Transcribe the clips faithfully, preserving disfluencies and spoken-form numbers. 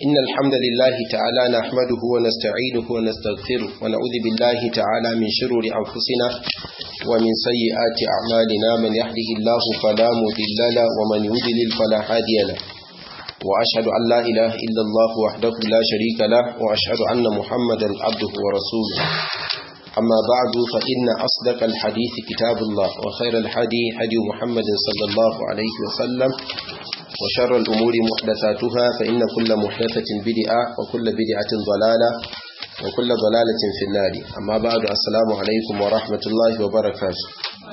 إن الحمد لله تعالى نحمده ونستعينه ونستغفره ونعوذ بالله تعالى من شرور أنفسنا ومن سيئات أعمالنا من يهده الله فلا مضل له ومن يضلل فلا هادي له وأشهد أن لا إله إلا الله وحده لا شريك له وأشهد أن محمدا عبده ورسوله أما بعد فإن أصدق الحديث كتاب الله وخير الحديث هدي محمد صلى الله عليه وسلم وشر الأمور محدثاتها فإن كل محدثة بدعة وكل بدعة ضلالة وكل ضلالة في النار أما بعد السلام عليكم ورحمة الله وبركاته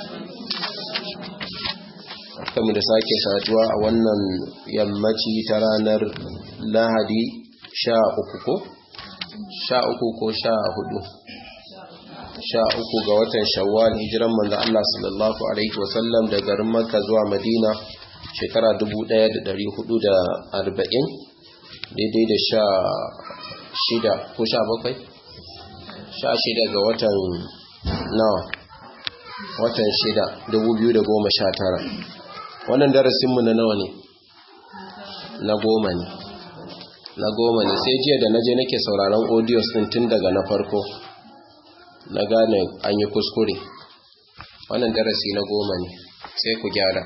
kamar da sake saduwa a wannan yammaci ta ranar Lahadi sha uku ko sha uku ko sha hudu sha uku ga watan Shawwal hijiran manzo Allah sallallahu alaihi wasallam daga garin Makka zuwa Madina shekara dubu ɗaya da ɗari hudu da arba'in daidai da sha shida ko sha bakwai sha shida ga watan nawa watan shida dubu biyu da goma sha tara wannan darasinmu na nawa ne na goma ne na goma ne sai jiya da naje nake sauraron audios din tun daga na farko na gane an yi kuskure wannan darasi na goma ne sai ku gyara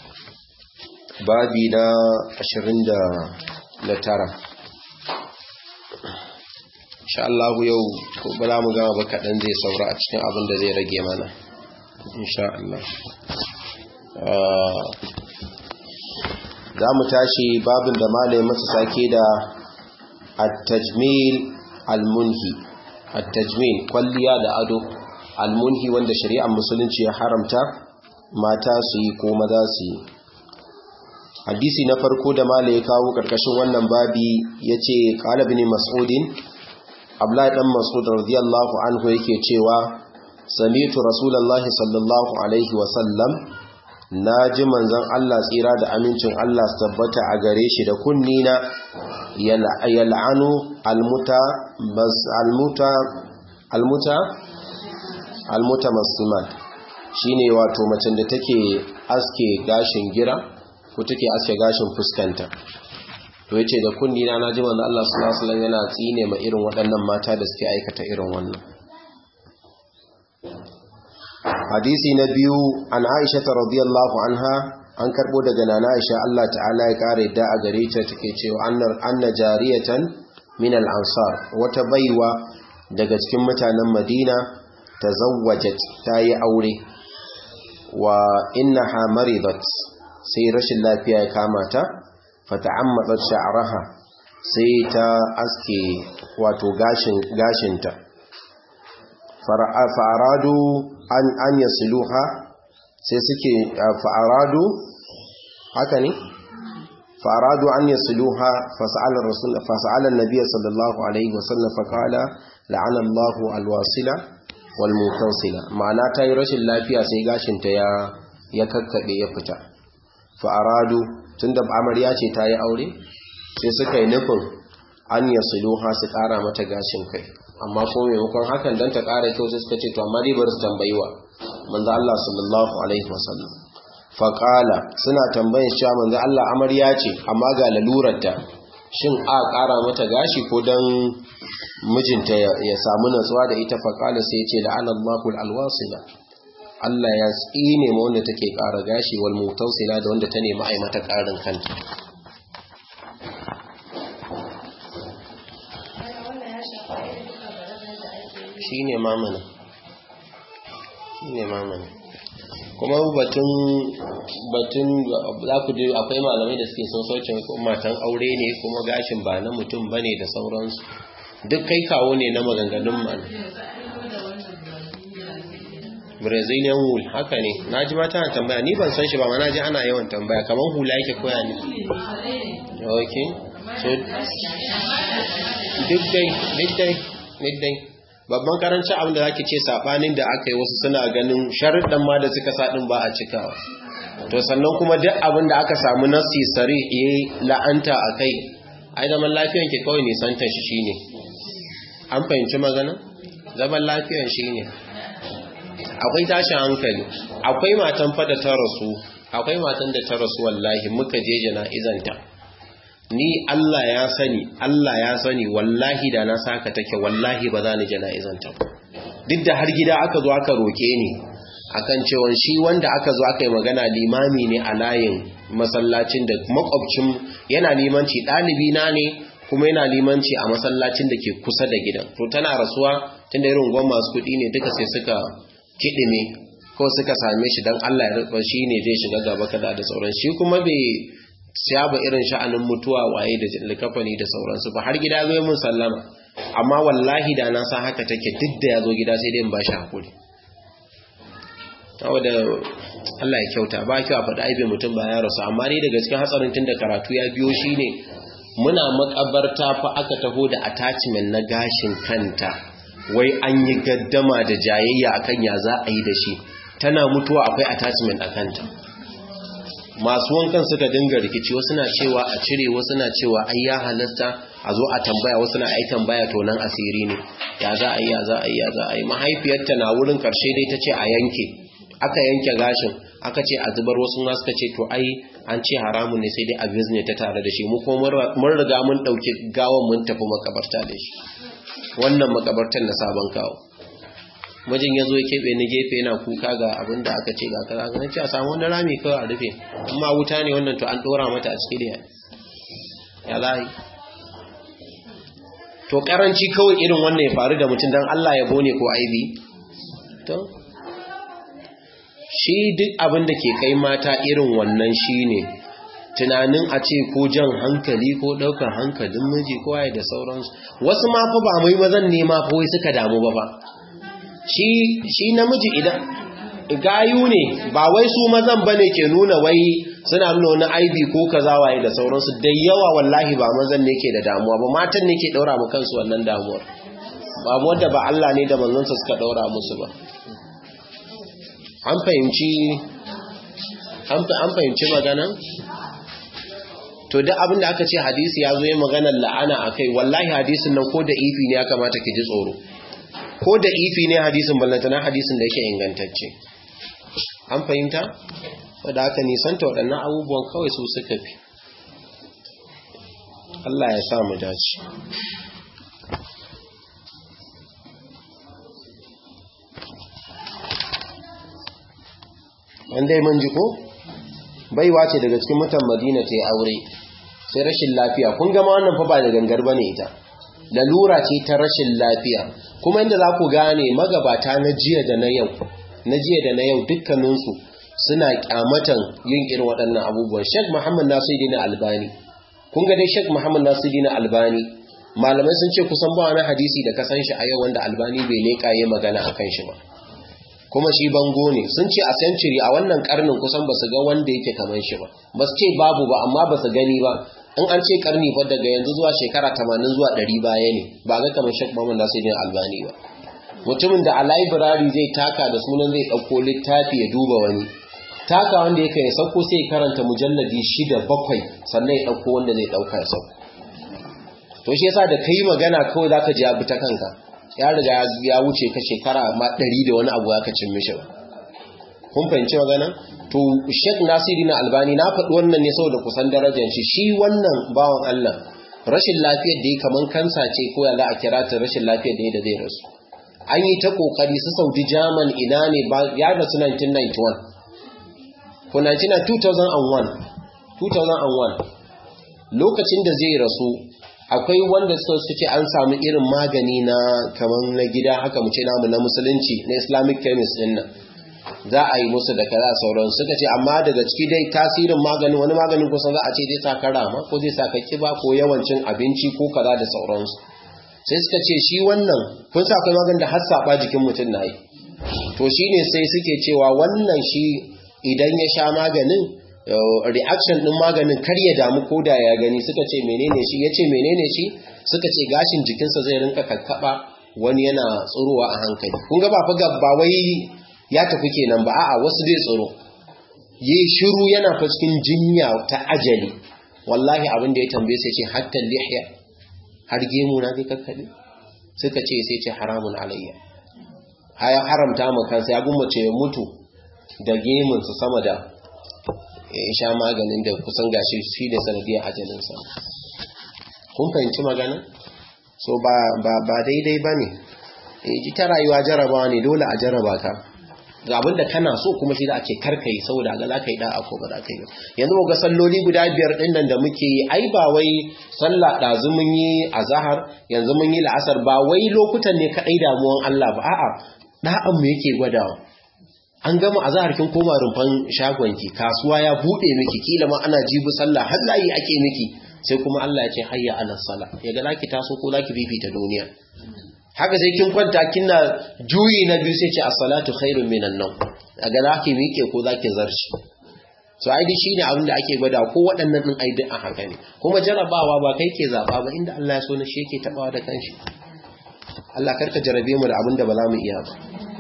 babi na ashirin da tara insha Allah yau ko bala mu gama ba kaɗan zai saura a cikin abin da zai rage mana insha Allah za mu tashi babin da malai masa sake da at-tajmil al-munhi at-tajmil kwalliya da ado al-munhi wanda shari'ar musulunci ya haramta mata su yi ko maza su yi. Hadisi na farko da malai ya kawo karkashin wannan babi yace qala ibn mas'udin Abdullah dan Mas'ud radiyallahu anhu yake cewa sami'tu rasulullahi sallallahu alaihi wa sallam na ji manzon Allah tsira da amincin Allah su tabbata a gare shi da kunni na yal'anu almuta bas almuta almuta almuta muslimat shine wato macen da take aske gashin gira ko take aske gashin fuskanta to yace da kunni na naji manzon Allah sallallahu alaihi wasallam yana tsine ma irin waɗannan mata da suke aikata irin wannan. Hadisi na biyu an Aisha radiyallahu anha an karbo daga nana Aisha Allah ta'ala ya kare da a gare ta take cewa annar anna jariyatan min al-ansar wata baiwa daga cikin mutanen Madina tazawwajat tayi aure wa innaha maridat sai rashin lafiya ya kama ta fata'ammadat sha'raha sai ta aske wato gashin gashinta fa'aradu an an yasiluha sai suke fa'aradu haka ne fa'aradu an yasiluha fas'ala rasul fas'ala an-nabiy sallallahu alaihi wasallam faqala la'ana Allahu al-wasila wal mutawsila ma'ana tayi rashin lafiya sai gashinta ya ya kakkabe ya fita fa'aradu tunda amarya ce tayi aure sai suka yi nufin an yasiluha su kara mata gashin kai amma ko maimakon hakan dan ta ƙara kyau sai suka ce to amma dai bari su tambayiwa manzo Allah sallallahu alaihi wasallam faqala suna tambayin cewa manzo Allah amarya ce amma ga lalurarta shin a ƙara mata gashi ko dan mijinta ya samu natsuwa da ita faqala sai ya ce la'ana Allahu alwasila Allah ya tsine ma wanda take ƙara gashi wal mutawsila da wanda ta nemi ai mata ƙarin kanta. shi ne mamana shi ne mamana kuma batun batun za ku ji akwai malamai da suke son sauke matan aure ne kuma gashin ba na mutum ba ne da sauransu duk kai kawo ne na maganganun mana Brazilian wool haka ne na ji mata na tambaya ni ban san shi ba ma na ji ana yawan tambaya kamar hula yake koya ne ok so duk dai duk dai duk dai babban karanci abin da zaki ce sabanin da aka yi wasu suna ganin sharuɗan ma da suka sadin ba a cikawa to sannan kuma duk abin da aka samu nasi sari yayi la'anta akai ai zaman lafiyan ke kawai nisantar shi shine an fahimci magana zaman lafiyan shine akwai tashin hankali akwai matan fa da ta rasu akwai matan da ta rasu wallahi muka je jana'izanta ni Allah ya sani Allah ya sani wallahi da na saka take wallahi ba za ni jana'izan ta duk da har gida aka zo aka roke ni akan cewa shi wanda aka zo aka yi magana limami ne a layin masallacin da makwabcin yana limanci dalibi na ne kuma yana limanci a masallacin da ke kusa da gidan to tana rasuwa tunda irin gwan masu kudi ne duka sai suka kidime ko suka same shi dan Allah ya rufa shi ne zai shiga gaba kada da sauran shi kuma bai siyaba irin sha'anin mutuwa waye da likafani da sauransu ba har gida zai mun sallama amma wallahi da na san haka take duk da yazo gida sai dai in ba shi hakuri saboda Allah ya kyauta ba kiwa faɗa aibe mutum ba ya rasu amma ne daga cikin hatsarin tunda karatu ya biyo shine muna makabarta fa aka taho da attachment na gashin kanta wai an yi gaddama da jayayya akan ya za a yi da shi tana mutuwa akwai attachment a kanta masu wankan suka dinga rikici wasu na cewa a cire wasu na cewa ai ya halasta a zo a tambaya wasu na ai tambaya to nan asiri ne ya za a yi ya za a yi ya za a yi mahaifiyarta na wurin karshe dai ta ce a yanke aka yanke gashin aka ce a zubar wasu ma suka ce to ai an ce haramun ne sai dai a bizne ta tare da shi mu ko mun riga mun dauki gawan mun tafi makabarta da shi wannan makabartar na sabon kawo mijin ya zo ya keɓe ni gefe yana kuka ga abin da aka ce ga kaza ga ce a samu wani rami kawai a rufe amma wuta ne wannan to an ɗora mata a cikin da ya layi to karanci kawai irin wannan ya faru da mutum don Allah ya bone ko aibi to shi duk abin da ke kai mata irin wannan shi ne tunanin a ce ko jan hankali ko ɗaukar hankalin miji ko waye da sauransu wasu ma fa ba mai mazan ne ma fa wai suka damu ba ba shi shi namiji idan gayu ne ba wai su mazan bane ke nuna wai suna nuna wani aibi ko kaza waye da sauransu da yawa wallahi ba mazan ne ke da damuwa ba matan ne ke daura mu kansu wannan damuwar ba wanda ba Allah ne da manzonsa suka daura musu ba an fahimci an fahimci magana to duk abin da aka ce hadisi ya zo yin maganar la'ana akai wallahi hadisin nan ko da ifi ne ya kamata ki ji tsoro ko da ifi ne hadisin ballantana hadisin da yake ingantacce an fahimta wadda aka nisanta waɗannan abubuwan kawai su suka fi Allah ya sa mu dace wanda ya manji ko baiwa ce daga cikin mutan Madina ta yi aure sai rashin lafiya kun gama wannan fa ba da gangar bane ita lalura ce ta rashin lafiya kuma inda za ku gane magabata na jiya da na yau na jiya da na yau dukkaninsu suna kyamatan yin irin waɗannan abubuwan Sheikh Muhammad Nasiruddin Albani kun ga dai Sheikh Muhammad Nasiruddin Albani malamai sun ce kusan ba wani hadisi da ka san shi a yau wanda Albani bai leƙa yayin magana akan shi ba kuma shi bango ne sun ce a century a wannan karnin kusan ba su ga wanda yake kaman shi ba ba su ce babu ba amma ba su gani ba in an ce karni fa daga yanzu zuwa shekara tamanin zuwa ɗari baya ne ba ga kamar Sheikh Muhammad Nasiruddin Albani ba mutumin da a library zai taka da sunan zai dauko littafi ya duba wani taka wanda yake ya sauko sai karanta mujalladi shida bakwai sannan ya dauko wanda zai dauka ya sauko to shi yasa da kai magana kawai zaka ji abu ta kanka ya riga ya wuce ka shekara ma ɗari da wani abu aka cin mishi kun fahimci magana to Sheikh Nasiruddin Albani na faɗi wannan ne saboda kusan darajar shi shi wannan bawan Allah rashin lafiyar da yake kaman kansa ce ko ya za a kira ta rashin lafiyar da da zai rasu an yi ta kokari su Saudi German ina ne ya rasu nineteen ninety-one ko nineteen two thousand one two thousand one lokacin da zai rasu akwai wanda suka ce an samu irin magani na kaman na gida haka mu ce namu na musulunci na Islamic chemist din nan za a yi musu da kaza sauran suka ce amma daga ciki dai tasirin maganin wani maganin kusan za a ce zai sa ka rama ko zai sa ka kiba ko yawancin abinci ko kaza da sauransu sai suka ce shi wannan kun sa akwai maganin da har saba jikin mutum na yi to shine sai suke cewa wannan shi idan ya sha maganin reaction din maganin kar ya damu koda ya gani suka ce menene shi yace menene shi suka ce gashin jikinsa zai rinka kakkaba wani yana tsurowa a hankali kun ga ba fa ba wai ya tafi kenan ba a'a wasu zai tsoro yi shiru yana fa cikin jinya ta ajali wallahi abin da ya tambaye sai ce hatta lihya har gemu na zai kakkade suka ce sai ce haramun alayya haya haramta mu kansa ya gummace ya mutu da gemun su sama da ya sha maganin da kusan gashi shi da sanadiyar ajalinsa kun fahimci magana so ba ba ba daidai bane eh ji ta rayuwa jarabawa ne dole a jaraba ka ga abinda kana so kuma shi da ake karkai saboda ga za ka yi da'a ko ba za ka yi yanzu ga salloli guda biyar din nan da muke yi ai ba wai sallah dazu mun yi azhar yanzu mun yi la'asar ba wai lokutan ne kadai damuwan Allah ba a'a da'an mu yake gwadawa an gama azhar kin koma rumfan shagonki kasuwa ya bude miki kila ma ana jibi sallah har layi ake miki sai kuma Allah ya ce hayya ala sala yaga zaki taso ko zaki bibita duniya haka sai kin kwanta kina juyi na biyu sai ce as-salatu khairun minan nawm daga zaki miƙe ko zaki zarshi so ai dai shine abin da ake gwada ko waɗannan din ai duk a haka ne kuma jarabawa ba kai ke zaba ba inda Allah ya so ne shi yake tabawa da kanshi Allah karka jarabe mu da abin da ba za mu iya ba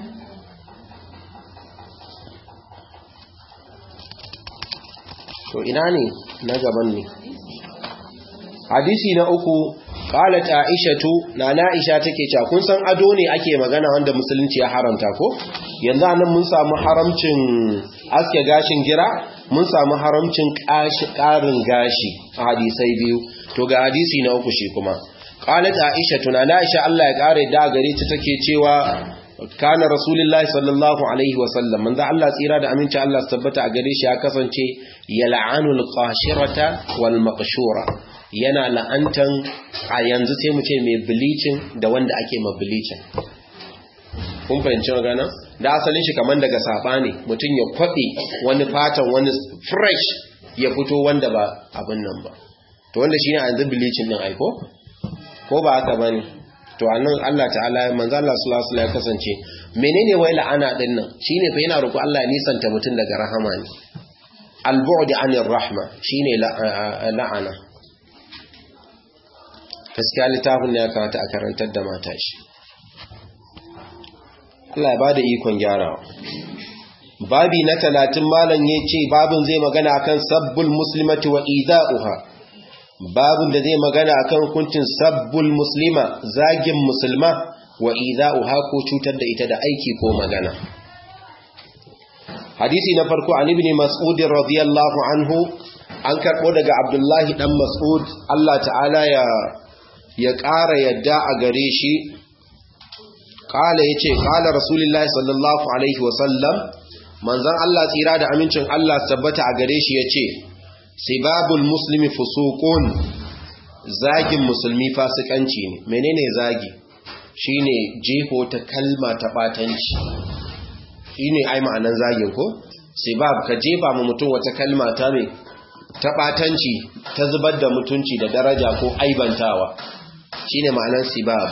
to ina ne na gaban ne hadisi na uku qalat aishatu na aisha take cewa kun san ado ne ake magana wanda musulunci ya haramta ko yanzu anan mun samu haramcin aske gashin gira mun samu haramcin karin gashi a hadisai biyu to ga hadisi na uku shi kuma qalat aishatu na aisha Allah ya kare da gare ta take cewa kana rasulullahi sallallahu alaihi wasallam manzo Allah tsira da aminci Allah su tabbata a gare shi ya kasance yal'anul qashirata wal maqshura yana la'antan a yanzu sai mu ce mai bleaching da wanda ake ma bleaching kun fahimci magana da asalin shi kaman daga saba ne mutum ya kwabe wani fatan wani fresh ya fito wanda ba abin nan ba to wanda shine a yanzu bleaching din aiko ko ba haka bane to annan Allah ta'ala manzo Allah sallallahu alaihi wasallam ya kasance menene wai la'ana din nan shine fa yana roƙo Allah ya nisanta mutum daga rahama ne al-bu'd 'anir rahma shine la'ana gaskiya littafin ne ya kamata a karantar da mata shi Allah ya bada ikon gyarawa babi na talatin malam yace babin zai magana akan sabbul muslimati wa ida'uha babin da zai magana akan hukuncin sabbul muslima zagin musulma wa ida'uha ko cutar da ita da aiki ko magana hadisi na farko an ibn mas'ud radiyallahu anhu an karbo daga abdullahi dan mas'ud Allah ta'ala ya ya ƙara yadda a gare shi ƙala ya ce ƙala rasulullahi sallallahu alaihi wasallam manzan Allah tsira da amincin Allah tabbata a gare shi ya ce sibabul muslimi fusuqun zagin musulmi fasikanci ne menene zagi shine jefo ta kalma ta batanci shine ai ma'anan zagin ko sibab ka jefa mu mutum wata kalma ta me ta batanci ta zubar da mutunci da daraja ko aibantawa shine ma'anar sibab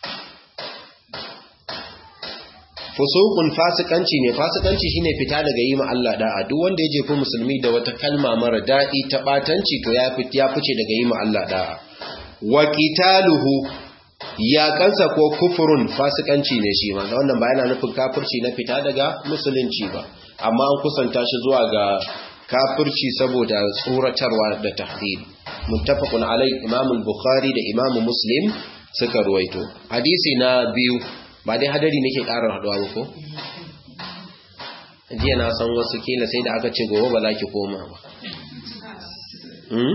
fusuqun fasikanci ne fasikanci shine fita daga yi ma Allah da'a duk wanda ya jefi musulmi da wata kalma mara dadi ta batanci to ya fit ya fice daga yi ma Allah da'a wa qitaluhu ya kansa ko kufurun fasikanci ne shi ma wannan ba yana nufin kafirci na fita daga musulunci ba amma an kusanta shi zuwa ga kafirci saboda tsoratarwa da tahdid muttafaqun alai imam al-bukhari da imam muslim suka ruwaito hadisi na biyu ba dai hadari nake ƙara haduwa ba ko jiya na san wasu kila sai da aka ce gobe ba za ki koma ba hmm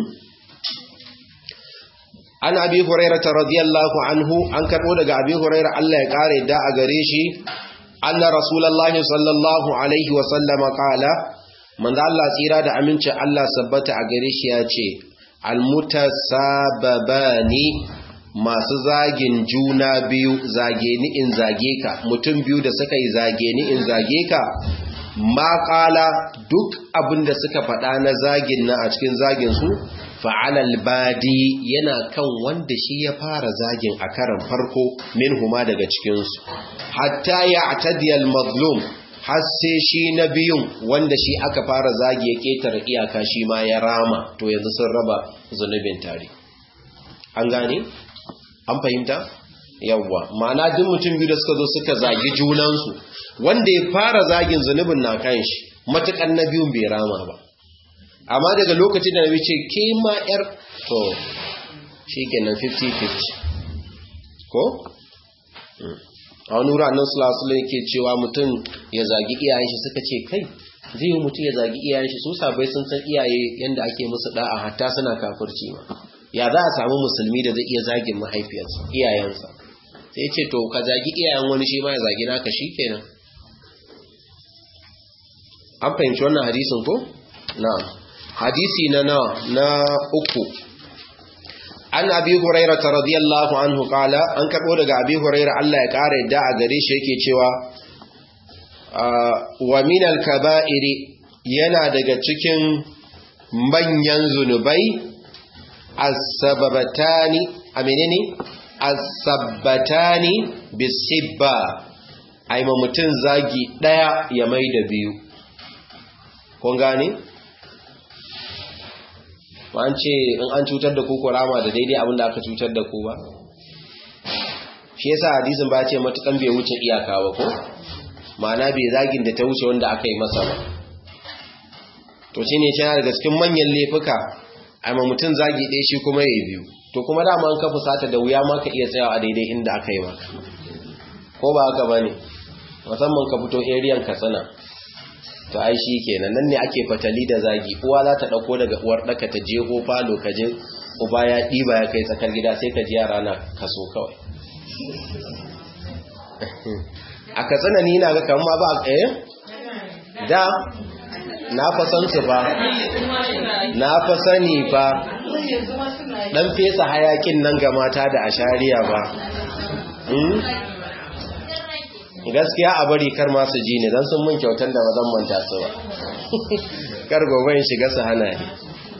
an abi hurairah radiyallahu anhu an karbo daga abi hurairah Allah ya kare da a gare shi anna rasulullahi sallallahu alaihi wa sallama qala manzo Allah tsira da aminci Allah sabbata a gare shi ya ce almutasababani masu zagin juna biyu zage ni in zage ka mutum biyu da suka yi zage ni in zage ka ma qala duk abinda suka faɗa na zagin na a cikin zagin su fa'alal badi yana kan wanda shi ya fara zagin a karan farko minhuma daga cikin su hatta ya'tadiyal mazlum har sai shi na biyun wanda shi aka fara zagi ya ketare iyaka shi ma ya rama to yanzu sun raba zunubin tare an gane an fahimta yawwa ma'ana duk mutum biyu da suka zo suka zagi junansu wanda ya fara zagin zunubin na kan shi matukan na biyun bai rama ba amma daga lokacin da nabi ce ke ma yar to shikenan fifty fifty ko a wani wuri annan sulasula yake cewa mutum ya zagi iyayen shi suka ce kai zai yi mutum ya zagi iyayen shi su sabai sun san iyaye yadda ake musu da'a hatta suna kafirci ma ya za a samu musulmi da zai iya zagin mahaifiyarsa iyayensa sai ya ce to ka zagi iyayen wani shi ma ya zagi naka shikenan. An fahimci wannan hadisin ko? Na'am. Hadisi na nawa na uku. An Abi Hurairah radiyallahu anhu qala, an karbo daga Abi Hurairah Allah ya kare yadda a gare shi yake cewa wa min al-kaba'iri, yana daga cikin manyan zunubai as-sababatani amenene as-sabbatani bisibba, ai ma mutun zagi daya ya mai da biyu. Kun gane? Ba an ce in an cutar da ku ku rama da daidai abinda aka cutar da ku ba? Shi yasa hadisin ba ce matukan bai wuce iyaka ba ko? Ma'ana bai zagin da ta wuce wanda aka yi masa ba. To shine yana daga cikin manyan laifuka amma mutum zagi ɗaya shi kuma yayi biyu. To kuma dama an ka fusata da wuya ma ka iya tsayawa a daidai inda aka yi maka. Ko ba haka bane? Musamman ka fito area Katsina. To ai shi kenan nan ne ake fatali da zagi. Uwa za ta dauko daga uwar daka ta jeho falo ka je uba ya diba ya kai tsakar gida sai ka ji yara na kaso kawai. A Katsina ni ina ga kamar ma ba eh da na fa san su ba na fa sani fa dan fesa hayakin nan ga mata da ashariya ba. Gaskiya a bari kar ma su ji ne dan sun mun kyautar da bazan manta su ba. Kar gobe in shiga su hana ni.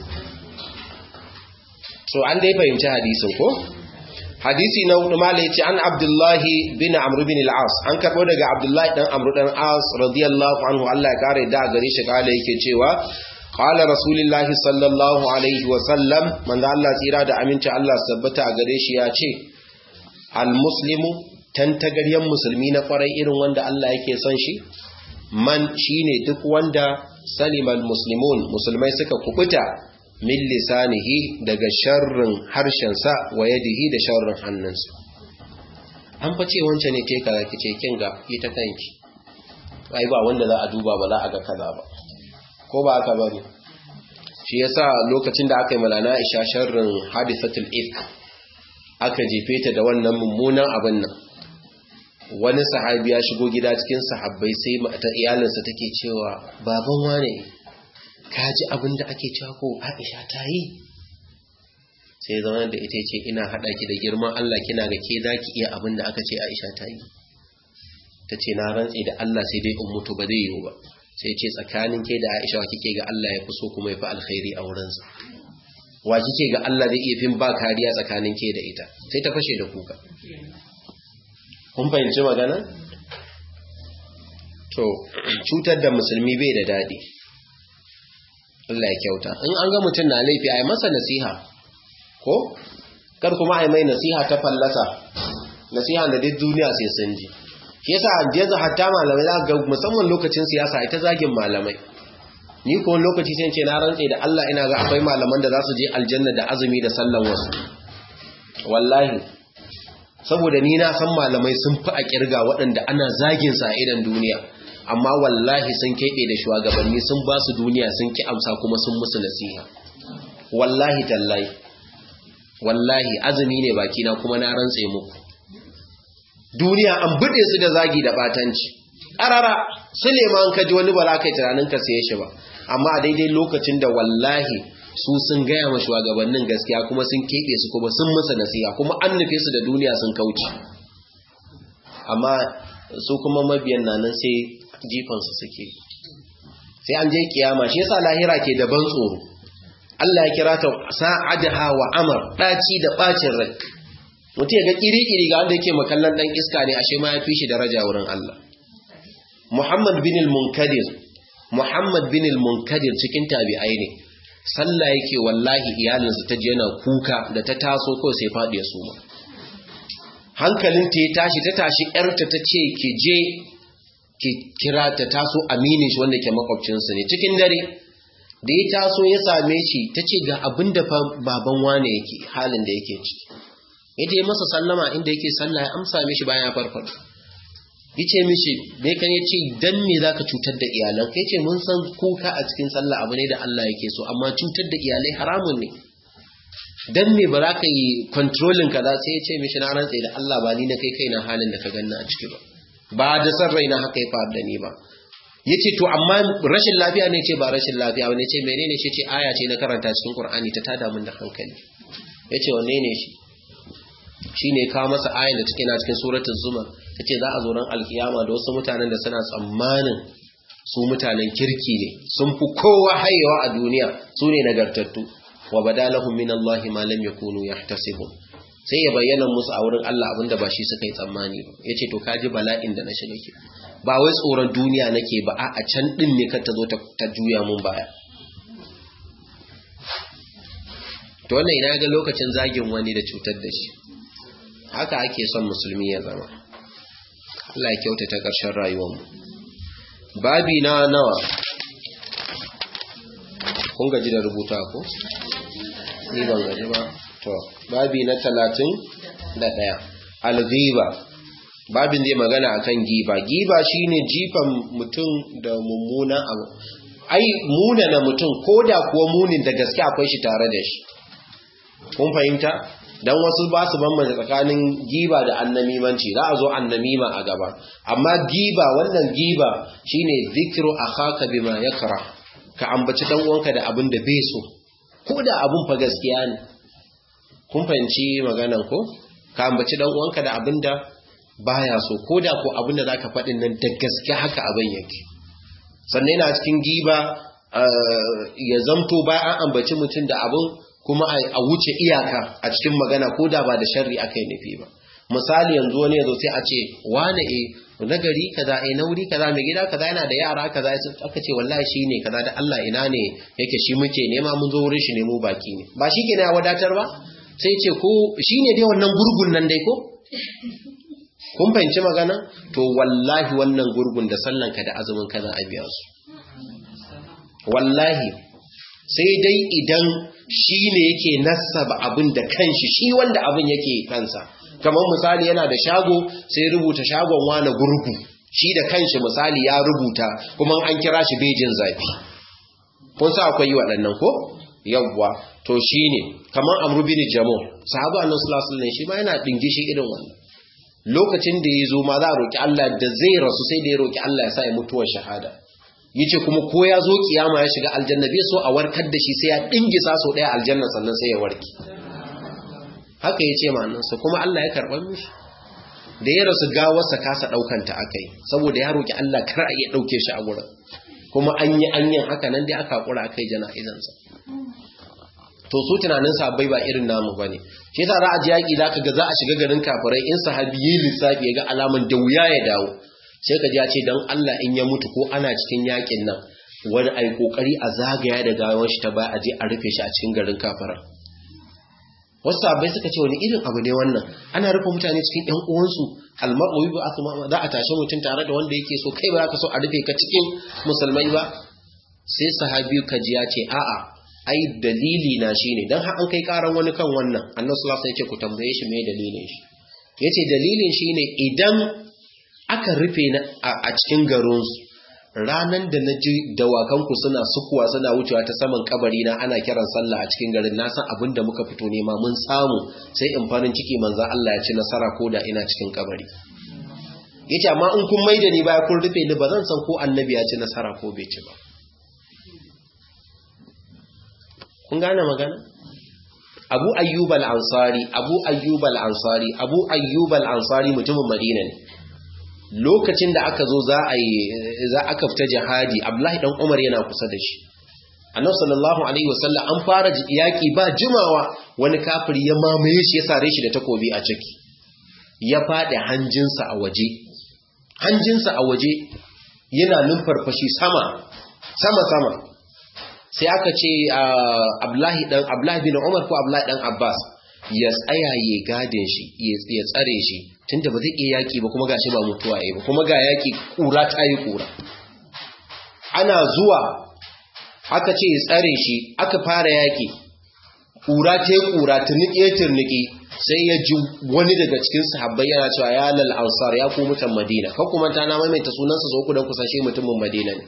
So an dai fahimci hadisin ko? Hadisi na hudu mala yace an Abdullahi bin Amr bin al-As, an karbo daga Abdullahi dan Amr dan As radiyallahu anhu, Allah ya kare da gare shi kala yake cewa qala rasulullahi sallallahu alaihi wa sallam, manzo Allah tsira da aminci Allah sabbata a gare shi ya ce al-muslimu, tantagaryen musulmi na kwarai irin wanda Allah yake son shi, man shine duk wanda salimal muslimun, musulmai suka kubuta min lisanihi daga sharrin harshensa wa yadihi da sharrin hannunsa. An face wancan ne kai kaza kice kin ga ita kanki, ai ba wanda za a duba ba za a ga kaza ba, ko ba haka bane? Shi yasa lokacin da aka yi malana Aisha sharrin hadisatul ifk, aka jefe ta da wannan mummunan abin nan, wani sahabi ya shigo gida cikin sahabbai sai mata iyalinsa take cewa baban wane ka ji abin da ake cewa ko Aisha ta yi? Sai zama da ita ce ina haɗa ki da girman Allah, kina ga ke za ki iya abin da aka ce Aisha ta yi? Ta ce na rantse da Allah sai dai in mutu ba zai yiwu ba. Sai ce tsakanin ke da Aisha wa kike ga Allah ya fi so kuma ya fi alkhairi a wurinsa? Wa kike ga Allah zai iya fin ba kariya tsakanin ke da ita? Sai ta fashe da kuka. Kun fahimci magana? To cutar da musulmi bai da daɗi. Allah ya kyauta. In an ga mutum na laifi ai masa nasiha, ko kar kuma ai mai nasiha ta fallasa, nasiha da duk duniya sai sun ji. Shi yasa yanzu hatta malamai za ga musamman lokacin siyasa ai ta zagin malamai. Ni ko lokaci sai ce na rantse da Allah ina ga akwai malaman da za su je aljanna da azumi da sallan wasu. Wallahi saboda ni na san malamai sun fi a kirga waɗanda ana zagin sa a idan duniya, amma wallahi sun keɓe da shugabanni sun ba su duniya sun ki amsa kuma sun musu nasiha. Wallahi tallahi wallahi azumi ne baki na kuma na rantse muku, duniya an bude su da zagi da batanci ƙarara. Suleiman kaji wani ba za ka yi tunanin ka saye shi ba, amma a daidai lokacin da wallahi su sun gaya ma shugabannin gaskiya kuma sun keɓe su kuma sun musu nasiha kuma an nufe su da duniya sun kauce, amma su kuma mabiyan nan sai jifansu suke, sai an je kiyama. Shi yasa lahira ke da ban tsoro. Allah ya kira ta sa'adaha wa amr, daci da bacin rai. Mutum ya ga kiri-kiri ga wanda yake makallan dan iska ne, ashe ma ya fi shi daraja wurin Allah. Muhammad bin al-Munkadir, Muhammad bin al-Munkadir cikin tabi'ai ne. Sallah yake wallahi iyalinsa ta je yana kuka, da ta taso ko sai fadi ya suma. Hankalinta ya tashi, ta tashi yarta ta ce ki je ki kira ta taso aminin shi wanda ke makwabcinsa ne cikin dare. Da ya taso ya same shi, ta ce ga abin da baban wane yake halin da yake ciki. Ya je masa sallama inda yake sallah, ya amsa mishi bayan ya farfado. Ya ce mishi da kan ya ce dan me za ka cutar da iyalanka? Ya ce mun san kuka a cikin sallah abu ne da Allah yake so, amma cutar da iyalai haramun ne. dan me ba za ka yi controlling kaza sai ya ce mishi na rantsa da Allah ba ni na kai kaina halin da ka ganna a ciki ba ba da san raina haka ya faru da ni ba yace to amma rashin lafiya ne ce ba rashin lafiya ne ce menene shi ce aya ce na karanta cikin Qur'ani ta tada mun da hankali yace wanne ne shi shine ka masa ayan da take na cikin suratul zumar tace za a zo ran alkiyama da wasu mutanen da suna tsammanin su mutanen kirki ne sun fi kowa hayewa a duniya su ne nagartattu wa badalahum min Allah ma lam yakunu yahtasibun sai ya bayyana musu a wurin Allah abinda ba shi suka yi tsammani ba yace to kaji bala'in da na shiga ke ba wai tsoron duniya nake ba a can din ne ka ta zo ta juya mun baya to wannan ina ga lokacin zagin wani da cutar da shi haka ake son musulmi ya zama Allah ya kyautata ƙarshen rayuwar mu babi na nawa kun gaji da rubuta ko ni ban gaji ba to babi na talatin da ɗaya al-ghiba babin zai magana akan giba giba shine jifan mutum da mummuna abu ai muna na mutum koda kuwa munin da gaske akwai shi tare da shi kun fahimta dan wasu ba su bambanta tsakanin giba da annamimanci za a zo annamima a gaba amma giba wannan giba shine zikru akhaka bima yakra ka ambaci dan uwanka da abin da bai so koda abun fa gaskiya ne kun fahimci maganan ko ka ambaci dan uwanka da abin da baya so koda ko abin da zaka faɗin nan da gaske haka abin yake sannan yana cikin giba ya zamto bayan an ambaci mutum da abin kuma a wuce iyaka a cikin magana ko da ba da sharri aka yi nufi ba misali yanzu wani yazo sai a ce wane e na gari kaza e na wuri kaza mai gida kaza yana da yara kaza aka ce wallahi shine kaza da Allah ina ne yake shi muke nema mun zo wurin shi ne mu baki ne ba shi kenan ya wadatar ba sai ce ko shine dai wannan gurgun nan dai ko kun fahimci magana to wallahi wannan gurgun da sallanka da azumin ka za a biya su wallahi sai dai idan shi ne yake nassaba abin da kanshi shi wanda abin yake kansa kamar misali yana da shago sai rubuta shagon wani gurgu shi da kanshi misali ya rubuta kuma an kira shi bejin zafi kun sa akwai waɗannan ko yawwa to shine kamar Amr bin Jamuh sahabu annabi sallallahu alaihi wasallam shi ma yana dingishi irin wannan lokacin da ya zo ma za a roki Allah da zai rasu sai da ya roki Allah ya sa ya mutuwar shahada yace kuma ko ya zo kiyama ya shiga aljanna bai so a warkar da shi sai ya dingisa so daya aljanna sannan sai ya warke haka yace ma annansa kuma Allah ya karɓar mishi da ya rasu gawarsa kasa daukan ta akai saboda ya roki Allah kar a iya dauke shi a gurin kuma an yi anyin haka nan dai aka kura akai jana'izan sa to su tunanin sahabbai ba irin namu bane shi yasa za a ji yaki zaka ga za a shiga garin kafirai in sahabi yi lissafi ya ga alaman da wuya ya dawo sai ka ji ya ce don Allah in ya mutu ko ana cikin yakin nan wani ai kokari a zagaya da gawar shi ta baya aje a rufe shi a cikin garin kafara wasu sahabbai suka ce wani irin abu ne wannan ana rufe mutane cikin ƴan uwansu almar'u bi asma za a tashi mutum tare da wanda yake so kai ba za ka so a rufe ka cikin musulmai ba sai sahabi ka ji ya ce a'a ai dalili na shine dan har an kai karan wani kan wannan annabi sallallahu alaihi wasallam ya ce ku tambaye shi me dalilin shi yace dalilin shine idan aka rufe na a cikin garinsu ranan da na ji dawakanku suna sukuwa suna wucewa ta saman kabari na ana kiran sallah a cikin garin na san abin da muka fito nema mun samu sai in farin ciki manzo Allah ya ci nasara ko da ina cikin kabari yace amma in kun maida ni baya kun rufe ni bazan san ko annabi ya ci nasara ko bai ci ba kun gane magana Abu Ayyub al-Ansari Abu Ayyub al-Ansari Abu Ayyub al-Ansari mutumin Madina ne lokacin da aka zo za a yi za aka fita jihadi Abdullahi dan Umar yana kusa da shi Annabi sallallahu alaihi wasallam an fara yaki ba jimawa wani kafiri ya mamaye shi ya sare shi da takobi a ciki ya fadi hanjinsa a waje hanjinsa a waje yana numfarfashi sama sama sama sai aka ce Abdullahi dan Abdullahi bin Umar ko Abdullahi dan Abbas ya tsaya ya gadin shi ya tsare shi tunda ba zai iya yaki ba kuma gashi ba mutuwa yayi ba kuma ga yaki kura ta yi kura ana zuwa aka ce ya tsare shi aka fara yaki kura ta yi kura tunike turnike sai ya ji wani daga cikin sahabbai yana cewa ya lal ansar ya ku mutan Madina kan kuma ta na maimaita sunansa zo ku dan kusan shi mutumin Madina ne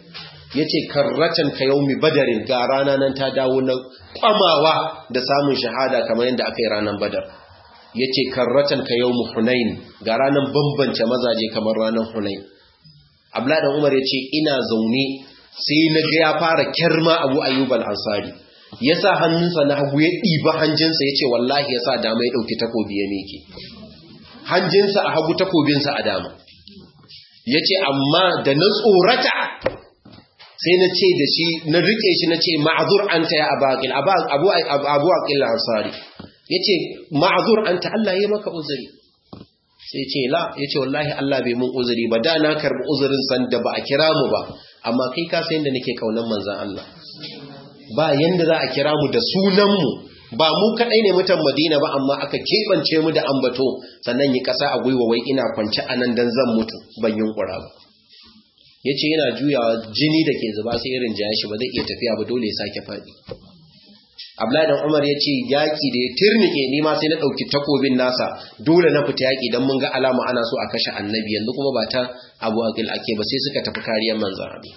yace karratan ka yaumi badarin, ga rana nan ta dawo na kwamawa da samun shahada kamar yadda aka yi ranar badar. yace karratan ka yawmu hunain, ga ranar bambance mazaje kamar ranar hunain. Abdullahi dan Umar yace ina zaune sai na ga ya fara kyarma Abu Ayyub al-Ansari, yasa hannunsa na hagu ya diba hanjinsa yace wallahi yasa dama ya dauki takobi ya meke hanjinsa a hagu takobinsa a dama. yace amma da na tsorata sai na ce da shi na rike shi na ce ma'azur anta ya abaqil abu abu aqil al-Ansari, yace ma'azur anta, Allah ya maka uzuri. sai ce la, yace wallahi Allah bai mun uzuri ba, da na karbi uzurin san da ba a kira mu ba, amma kai ka san yanda nake kaunan manzon Allah, ba yanda za a kira mu da sunan mu, ba mu kadai ne mutan Madina ba, amma aka kebance mu da ambato, sannan yi kasa a gwiwa wai ina kwance anan dan zan mutu ban yunkura ba. yace yana juyawa jini da ke zuba sai irin jaya shi ba zai iya tafiya ba, dole ya sake fadi. Abdullahi dan Umar yace yaki da ya tirnike, ni ma sai na dauki takobin nasa, dole na fita yaki dan mun ga alama ana so a kashe annabi, yanzu kuma ba ta Abu Aqil ake ba, sai suka tafi kariyar manzon Allah.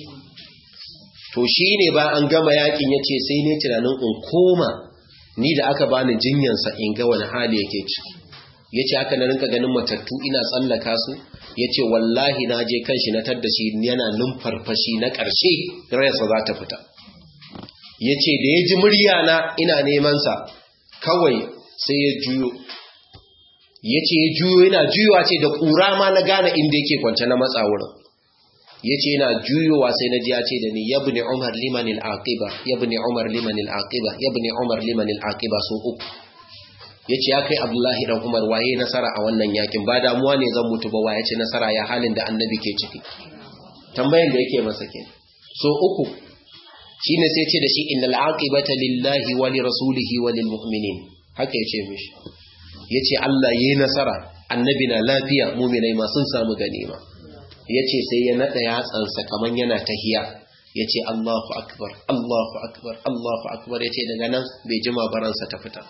To shine ba an gama yakin yace sai ne tunanin in koma ni da aka bani jinyan sa in ga wani hali yake ciki. yace haka na rinka ganin matattu ina tsallaka su, yace wallahi na je kanshi na tadda shi yana numfarfashi na ƙarshe, rayarsa za ta fita. yace da ya ji murya na ina neman sa kawai sai ya juyo, yace ya juyo yana juyowa ce da ƙura ma na gane inda yake kwance na matsa wurin. yace yana juyowa sai na ji ya ce da ni yabni Umar liman al-aqiba, yabni Umar liman al-aqiba, yabni Umar liman al-aqiba, so uku. yace ya kai Abdullahi dan Umar, waye nasara a wannan yakin, ba damuwa ne zan mutu ba, waye ce nasara ya halin da annabi ke ciki, tambayan da yake masa ke so uku. shine sai ce da shi innal aqibata lillahi wa li rasulihi wa lil mu'minin, haka yace mishi. yace Allah yayi nasara, annabi na lafiya, mu'minai ma sun samu ganima. yace sai ya nada yatsansa kaman yana tahiya, yace Allahu akbar, Allahu akbar, Allahu akbar. yace daga nan bai jima baransa ta fita.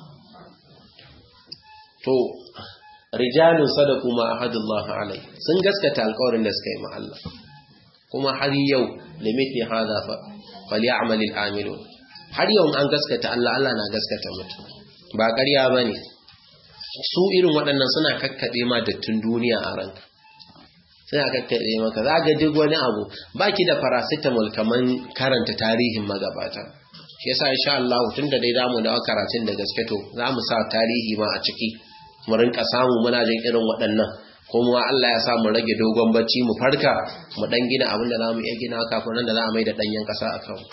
to rijalun sadaqu ma ahadullah alai, sun gaskata alƙawarin da suka yi ma Allah, kuma har yau limiti hada fa falyamal al'amilun, har yau an gaskata Allah, Allah na gaskata mutum, ba ƙarya bane. su irin waɗannan suna kakkabe ma dattun duniya a ranka, suna kakkabe maka, za ga duk wani abu baki da paracetamol kaman karanta tarihin magabata. shi yasa insha Allah tunda dai zamu dawo karatun da gaske, to zamu sa tarihi ma a ciki, mu rinka samu muna jin irin waɗannan, kuma Allah ya sa mu rage dogon bacci, mu farka mu dan gina abin da zamu iya gina kafin nan da za a mai da danyen kasa a kan.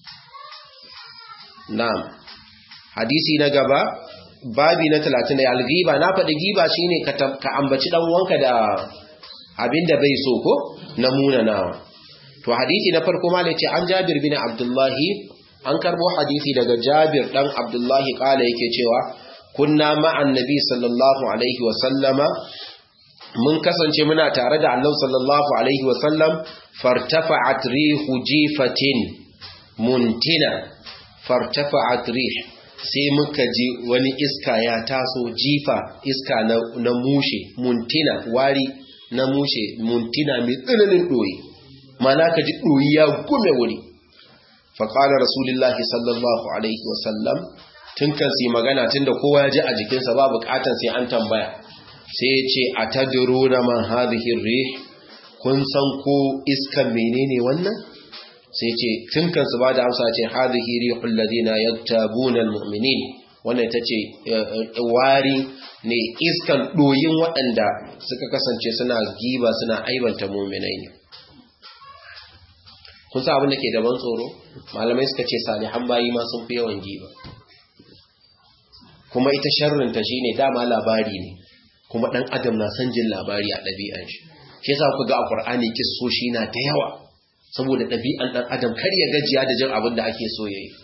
Na'am, hadisi na gaba babi na talatin da al-ghiba. na faɗi giba shine ka ka ambaci dan uwanka da abin da bai so ko na munanawa. to hadisi na farko ma ne ce an Jabir bin Abdullahi, an karbo hadisi daga Jabir dan Abdullahi kala yake cewa kunna ma'an nabi sallallahu alaihi wa sallama, mun kasance muna tare da Allah sallallahu alaihi wa sallam, fartafa'at rihu jifatin muntina, fartafa'at rih, sai muka ji wani iska ya taso, jifa iska na, na mushe, muntina wari na mushe, muntina mai tsananin doyi, mana ka ji doyi ya gume wuri. faƙalar rasulullahi sallallahu alaihi wa sallam, tun kan si magana tun da kowa ya ji a jikinsa ba bukatan sai an tambaya, sai ya ce a tadruna man hadhihi rih, kun san ko iskan menene wannan? sai ce tun kan su ba da amsa ce hadhihi rihul ladina yaktabuna almu'minin, wannan tace wari ne, iskan doyin waɗanda suka kasance suna giba suna aibanta mu'minai ne. kun san abin da ke da ban tsoro, malamai suka ce salihan bayi ma sun fi yawan giba, kuma ita sharrinta shine dama labari ne, kuma dan adam na san jin labari a ɗabi'an shi. shi yasa ku ga a Qur'ani kissoshi na da yawa, saboda ɗabi'an dan adam kar ya gajiya da jin abin da ake so yayi.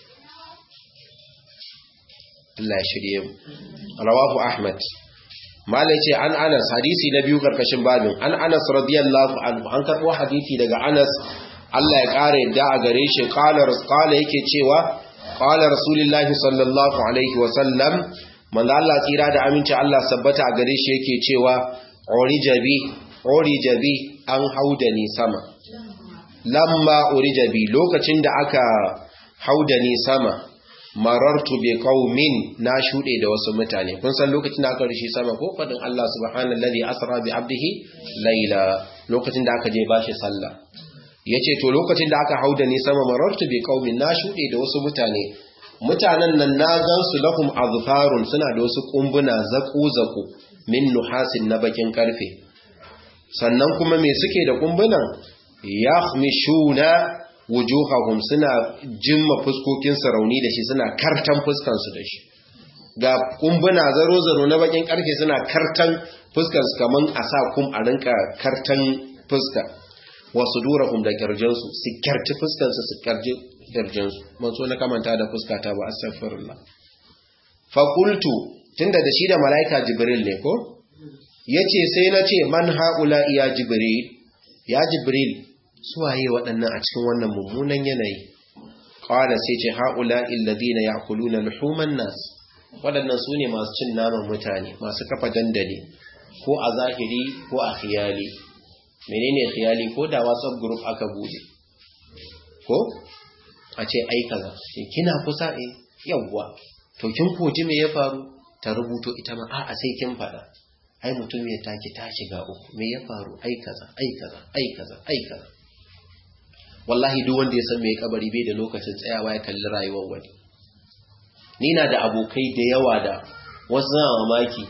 Allah ya shirye mu. Rawahu Ahmad. Malai ce an Anas, hadisi na biyu karkashin babin, an Anas radiyallahu anhu, an karbo hadisi daga Anas, Allah ya kare yadda a gare shi, qala qala yake cewa qala rasulullahi sallallahu alaihi wa sallam, manzo Allah tsira da aminci Allah sabbata a gare shi yake cewa urijabi urijabi, an hauda ni sama, lamma urija bi lokacin da aka hauda ni sama marartu bi qaumin na shude da wasu mutane kun san lokacin da aka rishi sama ko fadin Allah subhanallazi asra bi abdihi layla lokacin da aka je bashi sallah yace to lokacin da aka hauda ni sama marartu bi qaumin na shude da wasu mutane mutanen nan na gan su lahum azfarun suna da wasu kumbuna zaku zaku min nuhasin na bakin karfe sannan kuma me suke da kumbunan yakhmishuna wujuhahum suna jimma fuskokin rauni da shi suna kartan fuskan su da shi ga kumbuna zaro zaro na bakin karfe suna kartan fuskan su kaman a sa kum a rinka kartan fuska wasu durahum da kirjin su su karti fuskan su su karji kirjin su man so na kamanta da fuska ta ba astaghfirullah fa qultu tunda da shi da malaika jibril ne ko yace sai na ce man haula ya jibril ya jibril suwaye waɗannan a cikin wannan mummunan yanayi qala sai ce haula alladhina ya'kuluna luhuman nas waɗannan sune masu cin naman mutane masu kafa dandali ko a zahiri ko a khiyali menene khiyali ko da WhatsApp group aka bude ko a ce ai kaza kina kusa eh yawwa to kin koji me ya faru ta rubuto ita ma a'a sai kin fada ai mutum ya take ta shiga uku me ya faru ai kaza ai kaza ai kaza ai kaza wallahi duk wanda ya san me kabari bai da lokacin tsayawa ya kalli rayuwar wani ni na da abokai da yawa da wasu zama mamaki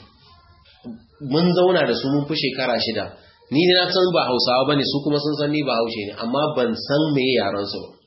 mun zauna da su mun fi shekara shida ni na san ba Hausawa bane su kuma sun san ni ba Haushe ne amma ban san me yaran su ba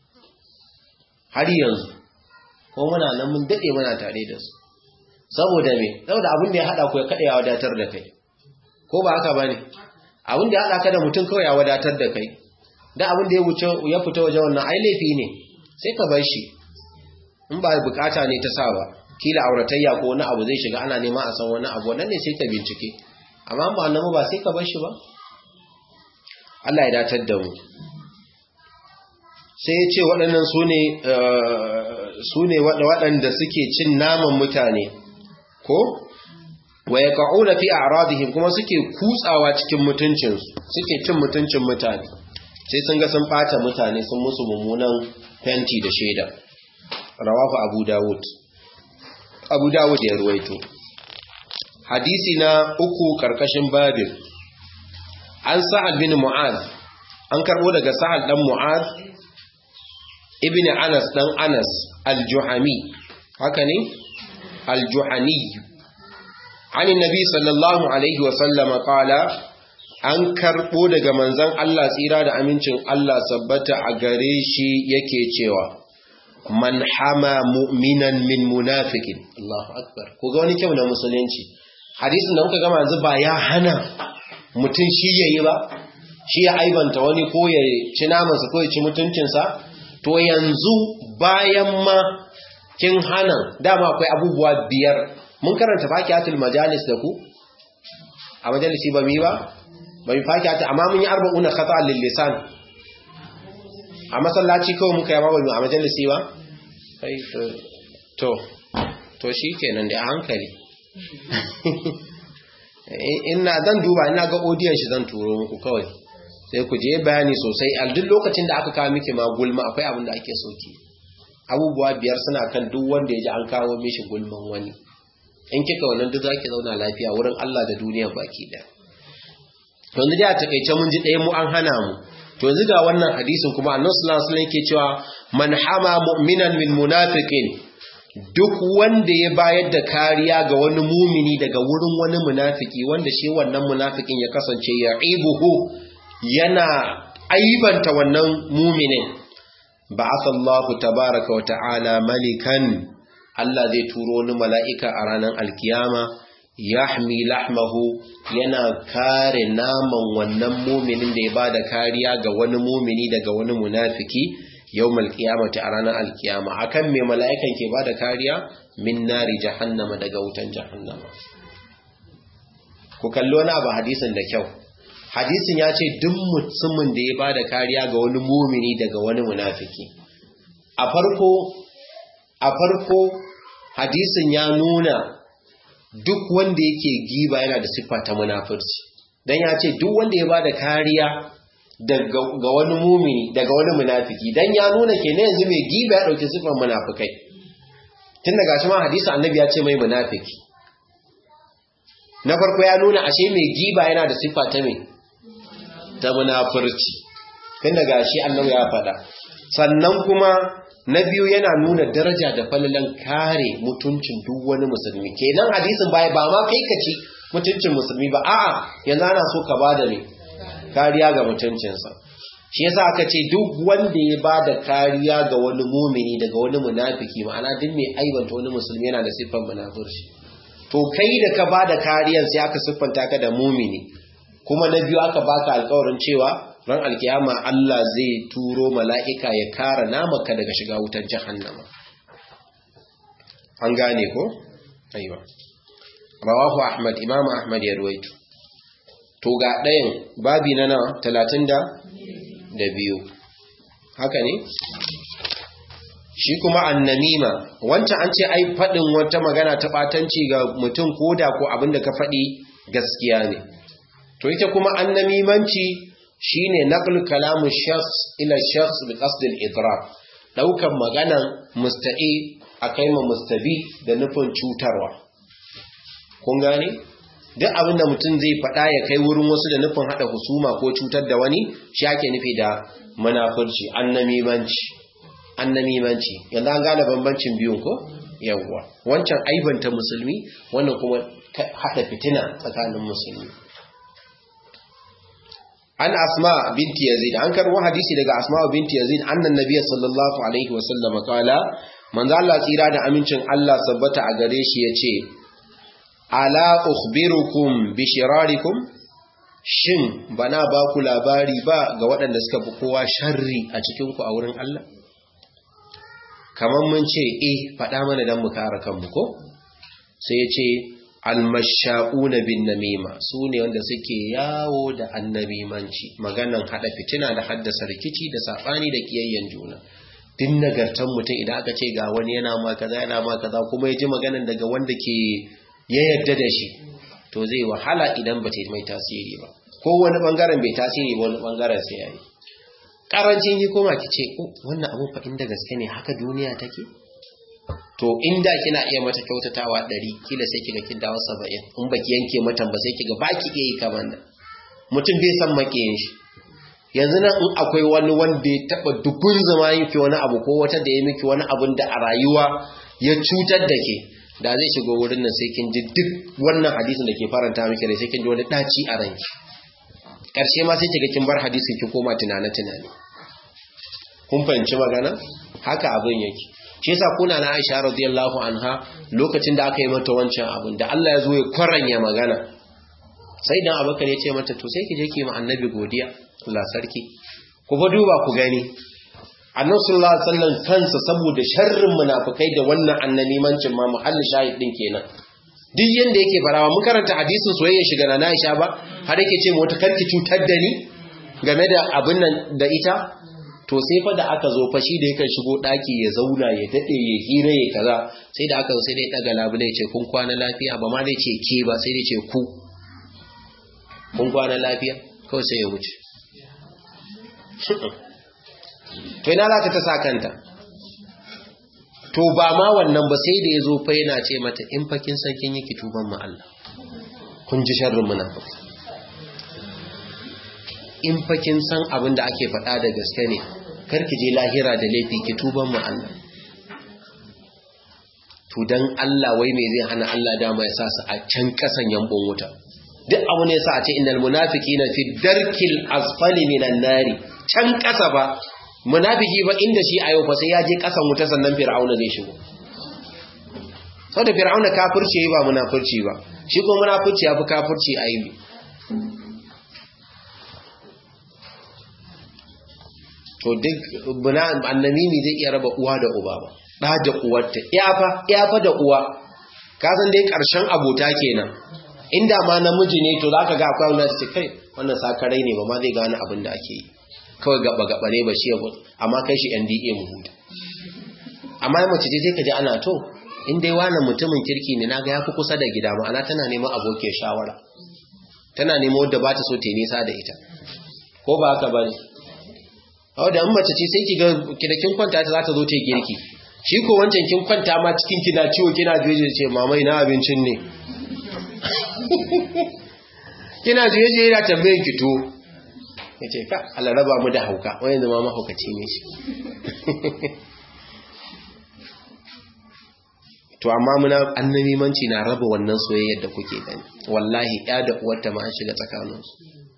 har yanzu ko muna nan mun dade muna tare da su saboda me saboda abin da ya hada ku ya kada ya wadatar da kai ko ba haka bane abin da ya hada ka da mutum kawai ya wadatar da kai da abin da ya wuce ya fita waje wannan ai laifi ne sai ka bar shi in ba bukata ne ta sa ba kila auratayya ko wani abu zai shiga ana nema a san wani abu wannan ne sai ka bincike amma ba annabi ba sai ka bar shi ba Allah ya datar da mu sai ya ce waɗannan su ne su ne waɗanda suke cin naman mutane ko wa yaqauna fi a'radihim kuma suke kutsawa cikin mutuncin suke cin mutuncin mutane sai sun ga sun bata mutane sun musu mummunan fenti da sheda rawahu abu dawud abu dawud ya ruwaito hadisi na uku karkashin babin an sa'ad bin mu'az an karbo daga sa'ad dan mu'az ibn anas dan anas al-juhami haka ne al-juhani an annabi sallallahu alaihi wa sallama qala an karbo daga manzon Allah tsira da amincin Allah sabbata a gare shi yake cewa man hama mu'minan min munafikin Allahu akbar ko ga wani kyau na musulunci hadisin da muka gama yanzu ba ya hana mutun shi yayi ba shi ya aibanta wani ko ya ci namansa ko ya ci mutuncinsa to yanzu bayan ma kin hana dama akwai abubuwa biyar mun karanta fakiyatul majalis da ku a majalisi ba mi ba ba mi fakiyata amma mun yi arba'una khata lil lisan a masallaci kawai muka yi ba a majalisi ba kai to to shikenan da a hankali ina zan duba ina ga audiyon shi zan turo muku kawai sai ku je bayani sosai a duk lokacin da aka kawo miki ma gulma akwai abin da ake soki abubuwa biyar suna kan duk wanda ya ji an kawo mishi gulman wani in kika wannan duk zaki zauna lafiya wurin Allah da duniya baki da to yanzu da takeice mun ji ɗaya mu an hana mu to yanzu ga wannan hadisin kuma Annabi sallallahu alaihi wasallam yake cewa man hama mu'minan min munafiqin duk wanda ya bayar da kariya ga wani mumini daga wurin wani munafiki wanda shi wannan munafikin ya kasance ya ibuhu yana aibanta wannan muminin ba'athallahu tabaraka wa ta'ala malikan Allah zai turo wani mala'ika a ranar alkiyama yahmi lahmahu yana kare naman wannan muminin da ya bada kariya ga wani mumini daga wani munafiki yawmal qiyamati a ranar alkiyama akan me mala'ikan ke bada kariya min nari jahannama daga wutan jahannama ku kallo na ba hadisin da kyau hadisin ya ce duk mutumin da ya bada kariya ga wani mumini daga wani munafiki a farko a farko hadisin ya nuna duk wanda yake giba yana da siffa ta munafurci dan ya ce duk wanda ya bada kariya daga ga wani mumini daga wani munafiki dan ya nuna kenan yanzu mai giba ya dauki sifar munafikai tun daga shi ma hadisi annabi ya ce mai munafiki na farko ya nuna ashe mai giba yana da sifa ta me ta munafurci tun daga shi annabi ya faɗa sannan kuma na biyu yana nuna daraja da falalan kare mutuncin duk wani musulmi kenan hadisin baya ba ma kai kaci mutuncin musulmi ba a'a yanzu ana so ka bada ne kariya ga mutuncinsa shi yasa aka ce duk wanda ya bada kariya ga wani mumini daga wani munafiki ma'ana duk mai aibanta wani musulmi yana da siffar munafurci to kai da ka bada kariyan sai aka siffanta ka da mumini kuma na biyu aka baka alƙawarin cewa ran alkiyama Allah zai turo mala'ika ya kara namaka daga shiga wutar jahannama an gane ko aiwa rawahu ahmad imam ahmad ya ruwaito to ga ɗayan babi na nawa talatin da biyu haka ne shi kuma annamima wancan an ce ai faɗin wata magana ta ɓatanci ga mutum koda ko abinda ka faɗi gaskiya ne to ita kuma annamimanci shine naqlu kalamu shakhs ila shakhs bi qasd al-idrab daukan maganan musta'i akai ma mustabi da nufin cutarwa kun gane duk abinda mutum zai faɗa ya kai wurin wasu da nufin hada husuma ko cutar da wani shi ake nufi da munafurci annamimanci annamimanci yanzu an gane bambancin biyun ko yawwa wancan aibanta musulmi wannan kuma hada fitina tsakanin musulmi an asma binti yazid an karbo hadisi daga asma binti yazid annan nabiy sallallahu alaihi wasallam kala manzo Allah tsira da amincin Allah sabbata a gare shi yace ala ukhbirukum bi shirarikum shin bana ba ku labari ba ga waɗanda suka fi kowa sharri a cikin ku a wurin Allah kaman mun ce eh faɗa mana dan mu kare kanmu ko sai yace almasha'una bin namima su ne wanda suke yawo da annabimanci maganan hada fitina da haddasa rikici da sabani da kiyayyen juna din nagartan mutum idan aka ce ga wani yana ma kaza yana ma kaza kuma ya ji maganan daga wanda ke ya yarda da shi to zai wahala idan ba ta mai tasiri ba ko wani bangaren bai tasiri ba wani bangaren sai yayi karancin hikima kice wannan abun fa inda gaske ne haka duniya take to inda kina iya mata kyautatawa ɗari kila sai kiga kin dawo saba'in in baki yanke mata ba sai kiga baki iya yi kamar nan mutum bai san makiyin shi yanzu nan in akwai wani wanda ya taba dubun zama yake wani abu ko wata da ya miki wani abun da a rayuwa ya cutar da ke da zai shigo wurin nan sai kin ji duk wannan hadisin da ke faranta miki da sai kin ji wani daci a ranki karshe ma sai kiga kin bar hadisin ki koma tunane tunane kun fahimci magana haka abin yake shi yasa kuna na Aisha radiyallahu anha lokacin da aka yi mata wancan abin da Allah ya zo ya kwaranya magana sai dan Abubakar ya ce mata to sai ki je ki ma annabi godiya Allah sarki ku fa duba ku gani annabi sallallahu alaihi wasallam kansa saboda sharrin munafikai da wannan annabimancin ma muhallin shahid din kenan duk yanda yake farawa mun karanta hadisin soyayya shiga na Aisha ba har yake ce mu wata karki cutar da ni game da abin nan da ita to sai fa da aka zo fashi da yakan shigo daki ya zauna ya dade ya hira ya kaza sai da aka sai dai daga labule ya ce kun kwana lafiya ba ma dai ce ke ba sai dai ce ku kun kwana lafiya kawai sai ya wuce to ina za ta ta sa kanta to ba ma wannan ba sai da ya zo fa yana ce mata in fa kin san kin yi kituban mu Allah kun ji sharrin munafiki in fa kin san abin da ake faɗa da gaske ne karki je lahira da laifi ki tuban mu Allah to dan Allah wai me zai hana Allah dama ya sa su a can kasan yambon wuta duk abu ne yasa a ce innal munafiqina fi darkil asfali minan nari can kasa ba munafiki ba inda shi ayo fa sai ya je kasan wuta sannan fir'auna zai shigo saboda fir'auna kafirci ba munafurci ba shi ko munafurci yafi kafirci aibi to duk annamimi zai iya raba uwa da uba ba da da uwarta yafa yafa da uwa ka san dai karshen abota kenan inda ma namiji ne to zaka ga akwai wanda su kai wannan sakarai ne ba ma zai gane abin da ake yi kawai gaba gaba ne ba shi ya amma kai shi N D A mu huta amma mace ce sai ka ji ana to in dai wannan mutumin kirki ne naga yafi kusa da gida ma ana tana neman abokiyar shawara tana neman wanda ba ta so ta nisa da ita ko ba haka bane a da mace ce sai ki ga kidakin kwanta ta za ta zo ta yi girki shi ko wancan kin kwanta ma cikin kina ciwo kina jeje ce mamai na abincin ne kina jeje yana tambayin ki to yace ka Allah raba mu da hauka wai yanzu ma mahaukaci ne shi to amma muna annabimanci na raba wannan soyayyar da kuke gani wallahi ya da uwarta ma an shiga tsakaninsu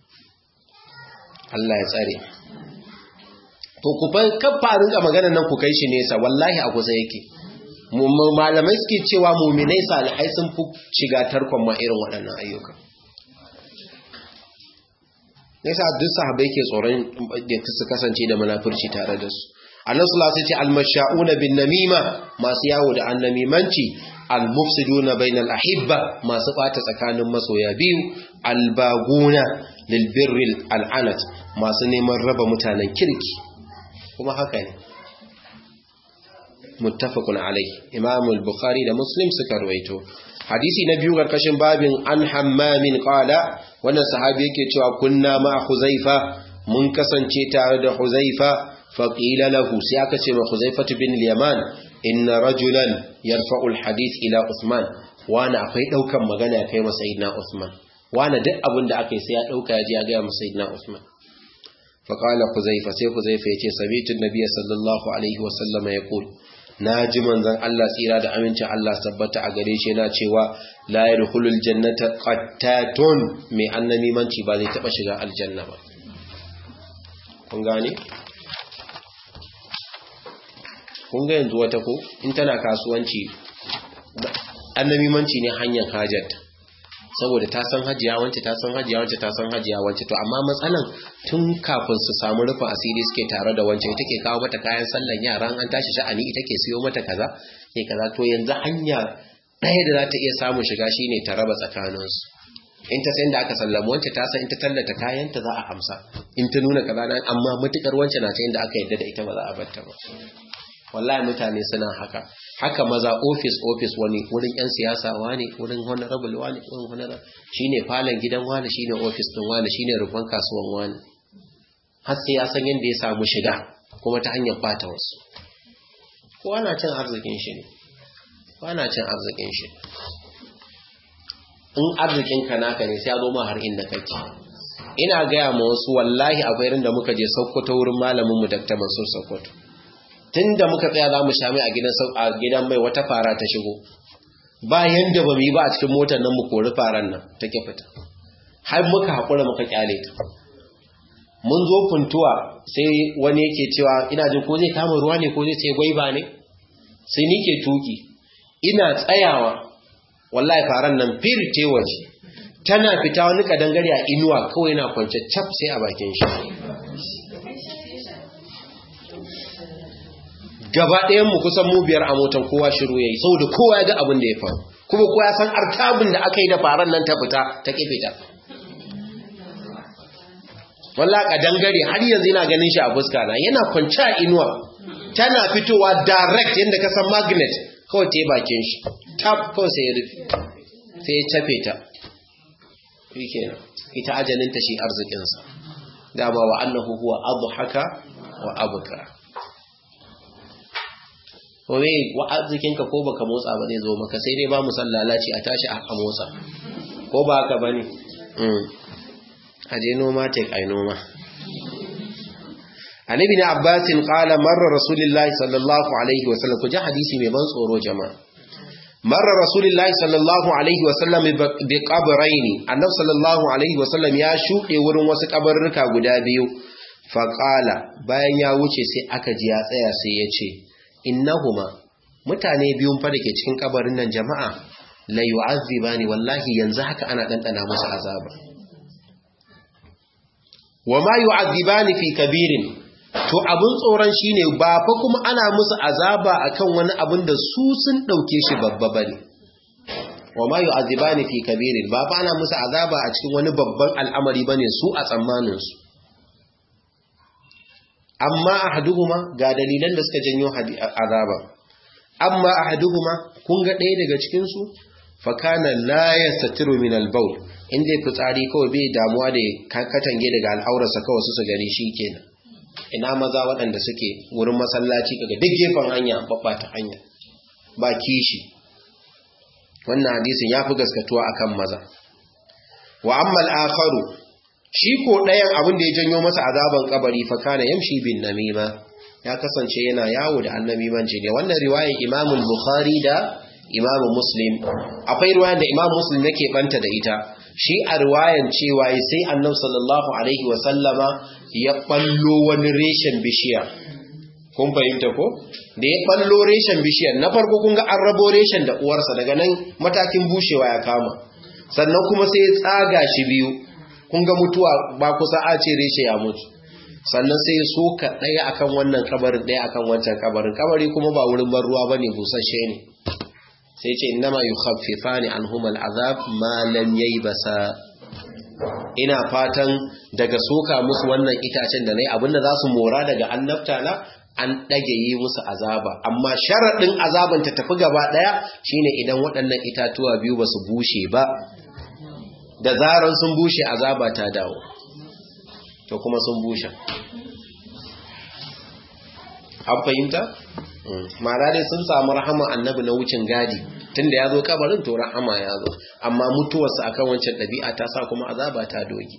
Allah ya tsare to ku fa kafarin ga maganar nan ku kai shi nesa wallahi a kusa yake malamai suke cewa mu'minai salihai sun fi shiga tarkon ma irin waɗannan ayyuka nesa duk sahabbai ke tsoron da su kasance da munafurci tare da su annabi sallallahu alaihi wasallam al-masha'una bin namima masu yawo da annamimanci al-mufsiduna bainal ahibba masu bata tsakanin masoya biyu al-baguna lil birri al-anat masu neman raba mutanen kirki kuma haka ne muttafaqun alayhi imam al-bukhari da muslim suka rawaito hadisi na biyu karkashin babin an hammamin qala wannan sahabi yake cewa kunna ma huzaifa mun kasance tare da huzaifa faqila lahu sai aka ce ma huzaifa bin al-yaman inna rajulan yarfa'u al-hadith ila usman wana akwai daukan magana kai ma sayyidina usman wana duk abin da akai sai ya dauka ya ji ya ga ma sayyidina usman faqala huzaifa sai huzaifa yace sabitu an-nabiy sallallahu alaihi wa sallam yaqul naji manzon Allah tsira da amincin Allah tabbata a gare shi yana cewa la yadkhulul jannata qattatun mai annabi manci ba zai taba shiga aljanna ba kun gane kun ga yanzu wata ko in tana kasuwanci annabi manci ne hanyar hajarta saboda ta san hajiya wance ta san hajiya wance ta san hajiya wance to amma matsalan tun kafin su samu rufin asiri suke tare da wance ita ke kawo mata kayan sallan yaran an tashi sha'ani ita ke siyo mata kaza ke kaza to yanzu hanya ɗaya da za ta iya samun shiga shine ta raba tsakaninsu in ta san da aka sallama wance ta san in ta tallata kayanta za a amsa in ta nuna kaza nan amma mutukar wance na ta inda aka yadda da ita ba za a bar ta ba wallahi mutane suna haka haka maza office office wani wurin yan siyasa wani wurin honorable wani wurin honorable shine falon gidan wani shine office din wani shine rufan kasuwan wani har sai ya san yanda ya samu shiga kuma ta hanyar bata wasu ko ana cin arzikin shi ne ko ana cin arzikin shi in arzikin ka naka ne sai ya zo ma har inda kake ina ga ya ma wasu wallahi akwai rin da muka je Sokoto wurin malamin mu Doctor Mansur Sokoto tunda muka tsaya za mu sha mai a gidan a gidan mai wata fara ta shigo bayan da ba mu yi ba a cikin motar nan mu kori faran nan take fita har muka haƙura muka kyale ta mun zo funtuwa sai wani yake cewa ina jin ko zai kama ruwa ne ko zai sai gwaiba ne sai ni ke tuki ina tsayawa wallahi faran nan firte waje tana fita wani kadangare a inuwa kawai na kwance cap sai a bakin shi gaba ɗayan mu kusan mu biyar a motan kowa shiru yayi saboda kowa ya ga abin da ya faru kuma kowa ya san artabin da aka yi da faran nan ta fita ta kifita wallahi kadangare har yanzu ina ganin shi a fuska na yana kwance a inuwa tana fitowa direct yanda ka san magnet kawai ta yi bakin shi tap kawai sai ya rufe sai ya tafe ta shikenan ita ajalinta shi arzikinsa dama wa annahu huwa adhaka wa abka kome wa arzikinka ko baka motsa ba zai zo maka sai dai ba mu sallalaci a tashi a motsa ko ba haka bane mm aje noma take ai noma annabi ne abbasin qala marra rasulullahi sallallahu alaihi wasallam ku ji hadisi mai ban tsoro jama'a marra rasulullahi sallallahu alaihi wasallam bi qabrayn annabi sallallahu alaihi wasallam ya shude wurin wasu kabarruka guda biyu fa qala bayan ya wuce sai aka ji ya tsaya sai ya ce innahuma mutane biyun fa dake cikin kabarin nan jama'a la yu'azzibani wallahi yanzu haka ana dandana musu azaba wama yu'azzibani fi kabirin to abun tsoron shine ba fa kuma ana musu azaba akan wani abin da su sun dauke shi babba bane wama yu'azzibani fi kabirin ba fa ana musu azaba a cikin wani babban al'amari bane su a tsammanin su amma ahaduhuma ga dalilan da suka janyo azaba amma ahaduhuma kun ga ɗaya daga cikin su fa kana la yastatiru min al-bawl inda fitsari kawai bai damuwa da katange daga al'aurarsa kawai su su gani shikenan. Ina maza waɗanda suke wurin masallaci kaga duk gefen hanya babbata hanya ba kishi. Wannan hadisin yafi gaskatuwa akan maza. Wa amma al-akharu shi ko ɗayan abin da ya janyo masa azaban kabari fa kana yamshi bin namima ya kasance yana yawo da annamimanci ne. Wannan riwayar Imam al-Bukhari da Imam Muslim, akwai riwayar da Imam Muslim yake banta da ita. Shi a riwayan cewa sai Annabi sallallahu alaihi wa sallama ya ballo wani reshen bishiya. Kun fahimta ko? Da ya ballo reshen bishiyar na farko kun ga an rabo reshen da uwarsa, daga nan matakin bushewa ya kama. Sannan kuma sai ya tsaga shi biyu. Kun ga mutuwa ba kusa a ce reshe ya mutu. Sannan sai ya soka ɗaya akan wannan kabarin ɗaya akan wancan kabarin. Kabari kuma ba wurin ban ruwa bane, busasshe ne. Sai ce innama yukhaffifani anhum al'azab ma lam yaybasa. Ina fatan daga soka musu wannan itacen da nayi abinda za su mora daga annabta na an dage yi musu azaba, amma sharadin azaban ta tafi gaba daya shine idan waɗannan itatuwa biyu basu bushe ba. Da zaran sun bushe azaba ta dawo. To kuma sun bushe. An fahimta? Mara dai sun samu rahama annabi na wucin gadi tunda ya zo kabarin to rahama ya zo, amma mutuwarsa akan wancan ɗabi'a ta sa kuma azaba ta dogi.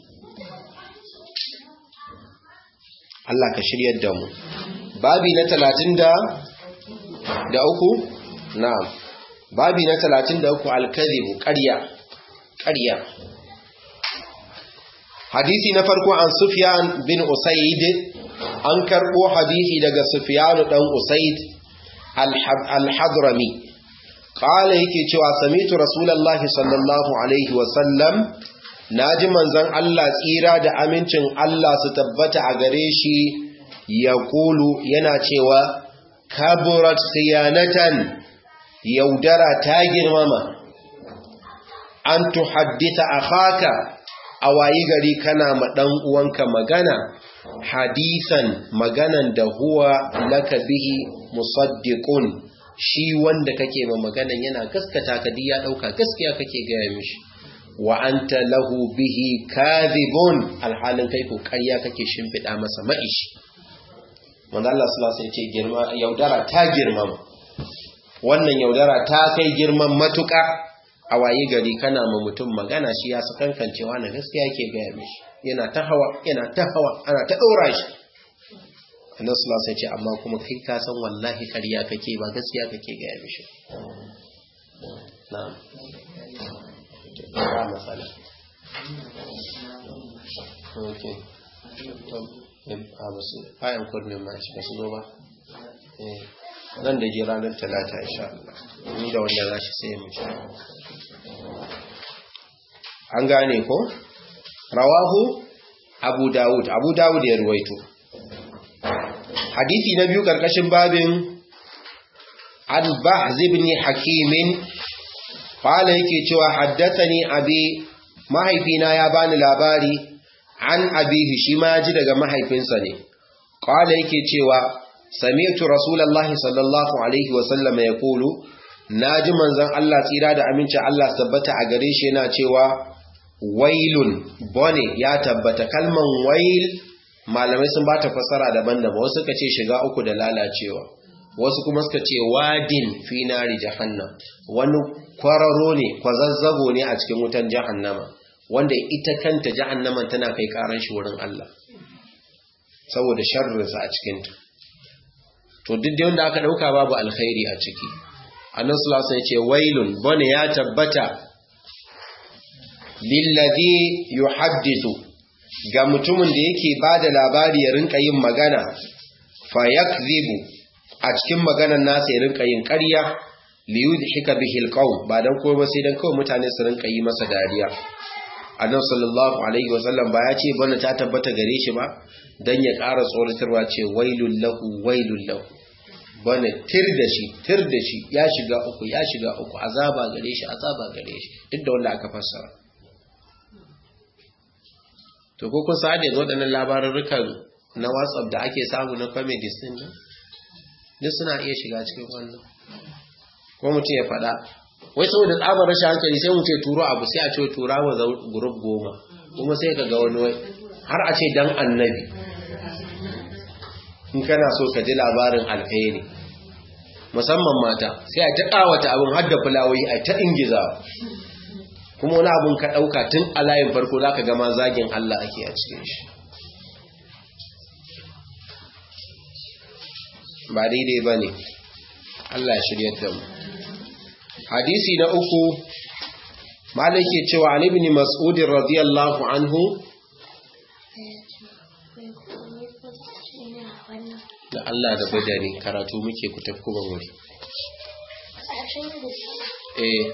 Allah ka shiryar da mu. Babi na talatin da uku na'am babi na talatin da uku al-kadhibu ƙarya ƙarya hadisi na farko an Sufyan bin Usayd, an karɓo hadisi daga Sufyan dan Usayd al-Hadrami. Qala yake cewa samitu Rasulullahi sallallahu alaihi wa sallam, naji manzon Allah tsira da amincin Allah su tabbata a gare shi yaqulu yana cewa kaburat khiyanatan, yaudara ta girmama, an tuhaddita akhaka, a wayi gari kana ma dan uwanka magana, hadisan maganan da huwa laka bihi musaddiqun, shi wanda kake ma maganan yana gaskata ka, ya dauka gaskiya kake gaya mishi, wa anta lahu bihi kadhibun, alhalin kai ko ƙarya kake shimfida masa maishi. Manzo Allah sallallahu alaihi wasallam ya ce girma yaudara ta girmama, wannan yaudara ta kai girman matuƙa. A waye gari kana ma mutum magana shi ya sakankancewa na gaskiya yake gaya mishi, yana ta hawa yana ta hawa ana ta ɗora shi. Annabi sallallahu alaihi wasallam ya ce amma kuma kai ka san wallahi ƙarya kake ba gaskiya kake gaya mishi. Na'am. Ba masala. Okay. To a wasu ayan kurmin ma shi ba su zo ba. Eh. Nan da je ranar talata insha Allah, ni da wanda za shi sai mu ci. An gane ko? Rawahu Abu Dawud, Abu Dawud ya ruwaito. Hadisi na biyu karkashin babin Al-Bahz ibn Hakim, qala yake cewa haddathani abi, mahaifina ya bani labari, an abihi shi ma ji daga mahaifinsa ne. Qala yake cewa sami'tu rasulullahi sallallahu alaihi wa sallam yaqulu, naji manzon Allah tsira da aminci Allah tabbata a gare shi yana cewa wailun, bone ya tabbata. Kalman wail malamai sun bata fasara daban-daban, wasu suka ce shiga uku da lalacewa, wasu kuma suka ce wadin fi nari jahannam, wani kwararo ne, kwazazzago ne a cikin wutan jahannama, wanda ita kanta jahannaman tana kai karan shi wurin Allah saboda sharrinsa a cikinta. To duk da wanda aka dauka babu alkhairi a ciki. Annabi sallallahu alaihi wasallam ya ce wailun, bane ya tabbata lillazi yuhaddithu, ga mutumin da yake bada labari ya rinka yin magana, fa yakdhibu, a cikin maganar nasa ya rinka yin ƙarya, li yudhika bihi alqawm, ba dan kowa ba sai dan kawai mutane su rinka yi masa dariya. Annabi sallallahu alaihi wasallam ba ya ce bane ta tabbata gare shi ba, dan ya ƙara tsoratarwa ce wailul lahu wailul lahu, bane tir da shi tir da shi ya shiga uku ya shiga uku, azaba gare shi azaba gare shi, duk da wanda aka fassara. To ko kun sa da waɗannan labarurrukan na WhatsApp da ake samu na comedies din nan, duk suna iya shiga cikin wannan. Ko mutum ya faɗa wai saboda tsabar rashin hankali sai mu ce turo abu sai a ce tura wa group goma kuma sai ka ga wani wai har a ce dan annabi in kana so ka ji labarin alheri musamman mata sai a ta kawata abin har da fulawoyi a ta ingiza kuma wani abin ka dauka tun a layin farko zaka ga ma zagin Allah ake a cikin shi ba daidai bane Allah ya shiryar da mu hadisi na uku malike cewa Ali ibn Mas'ud radiyallahu anhu da Allah da badari karatu muke ku tafi kuma wuri eh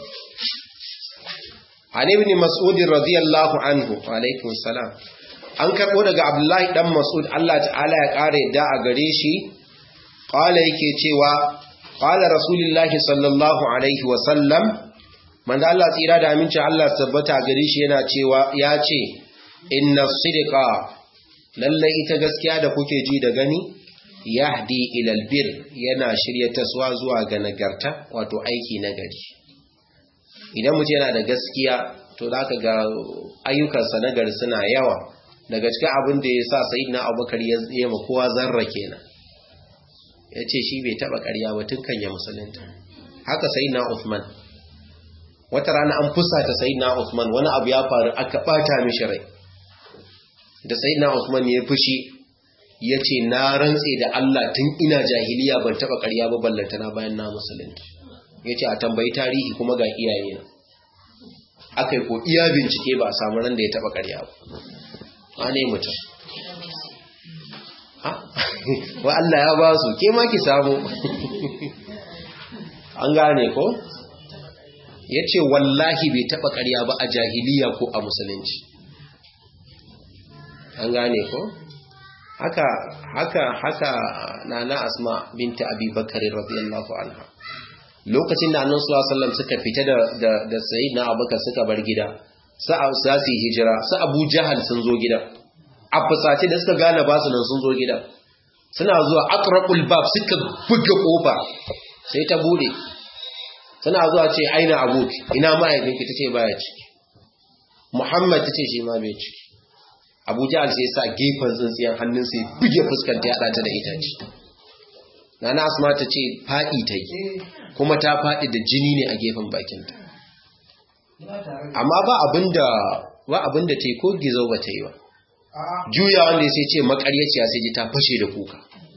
Ali ibn Mas'ud radiyallahu anhu wa alaikum salam an karbo daga Abdullahi dan Mas'ud Allah ta'ala ya kare da a gare shi qala yake cewa qala rasulullahi sallallahu alaihi wa sallam manzo Allah tsira da amincin Allah tabbata gare shi yana cewa ya ce inna sidqa lalle ita gaskiya da kuke ji da gani yahdi ila albir yana shirye taswa zuwa ga nagarta wato aiki nagari idan mutum yana da gaskiya to zaka ga ayyukansa nagari suna yawa daga cikin abin da yasa sayyidina Abubakar ya yi ma kowa zarra kenan yace shi bai taba ƙarya ba tun kan ya musulunta haka sayyidina Uthman wata rana an fusata sayyidina Uthman wani abu ya faru aka bata mishi rai da sayyidina Uthman ya fushi yace na rantse da Allah tun ina jahiliya ban taba ƙarya ba ballanta na bayan na musulunci yace a tambayi tarihi kuma ga iyaye na akai ko iya bincike ba a samu ran da ya taba ƙarya ba wane mutum ha wa Allah ya ba su ke ma ki samu an gane ko ya ce wallahi bai taɓa ƙarya ba a jahiliya ko a musulunci an gane ko haka haka haka nana asma binta abi bakari radiyallahu anha lokacin da annabi sallallahu alaihi wasallam suka fita da da, da sayyidina abubakar suka bar gida sa za su hijira sa abu jahal sun zo gida a fusace da suka gane ba su nan sun zo gida suna zuwa aqraqul bab suka buga kofa sai ta bude tana zuwa ce aina abuki ina mahaifinki tace baya ciki Muhammad tace shi ma bai ciki Abu Jahl sai sa gefen tsintsiyan hannun sai buge fuskar ta yada ta da itace Nana Asma tace fadi tai kuma ta fadi da jini ne a gefen bakinta amma ba abinda ba abinda tai ko gizo ba tai ba juya wanda sai ce makaryaciya sai ji ta fashe da kuka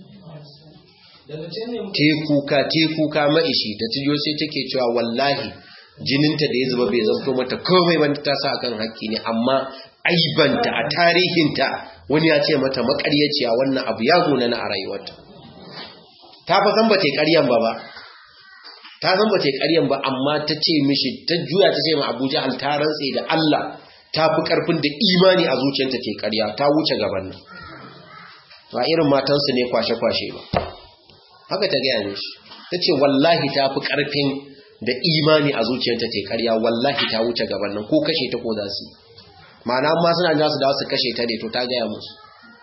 te kuka te kuka maishi da tijo sai take cewa wallahi jininta da ya zuba bai zanto mata komai ban ta sa akan hakki ne amma aibanta a tarihinta wani ya ce mata makaryaciya wannan abu ya gona na a rayuwarta ta fa san ba ta ƙaryan ba ba ta san ba ta ƙaryan ba amma ta ce mishi ta juya ta ce ma Abu Jahl ta rantse da Allah ta fi ƙarfin da imani a zuciyarta ke ƙarya ta wuce gaban nan ba irin matansu ne kwashe-kwashe ba haka ta gaya mishi ta ce wallahi ta fi ƙarfin da imani a zuciyarta ke ƙarya wallahi ta wuce gaban nan ko kashe ta ko za su ma'ana amma suna za su dawo su kashe ta ne to ta gaya musu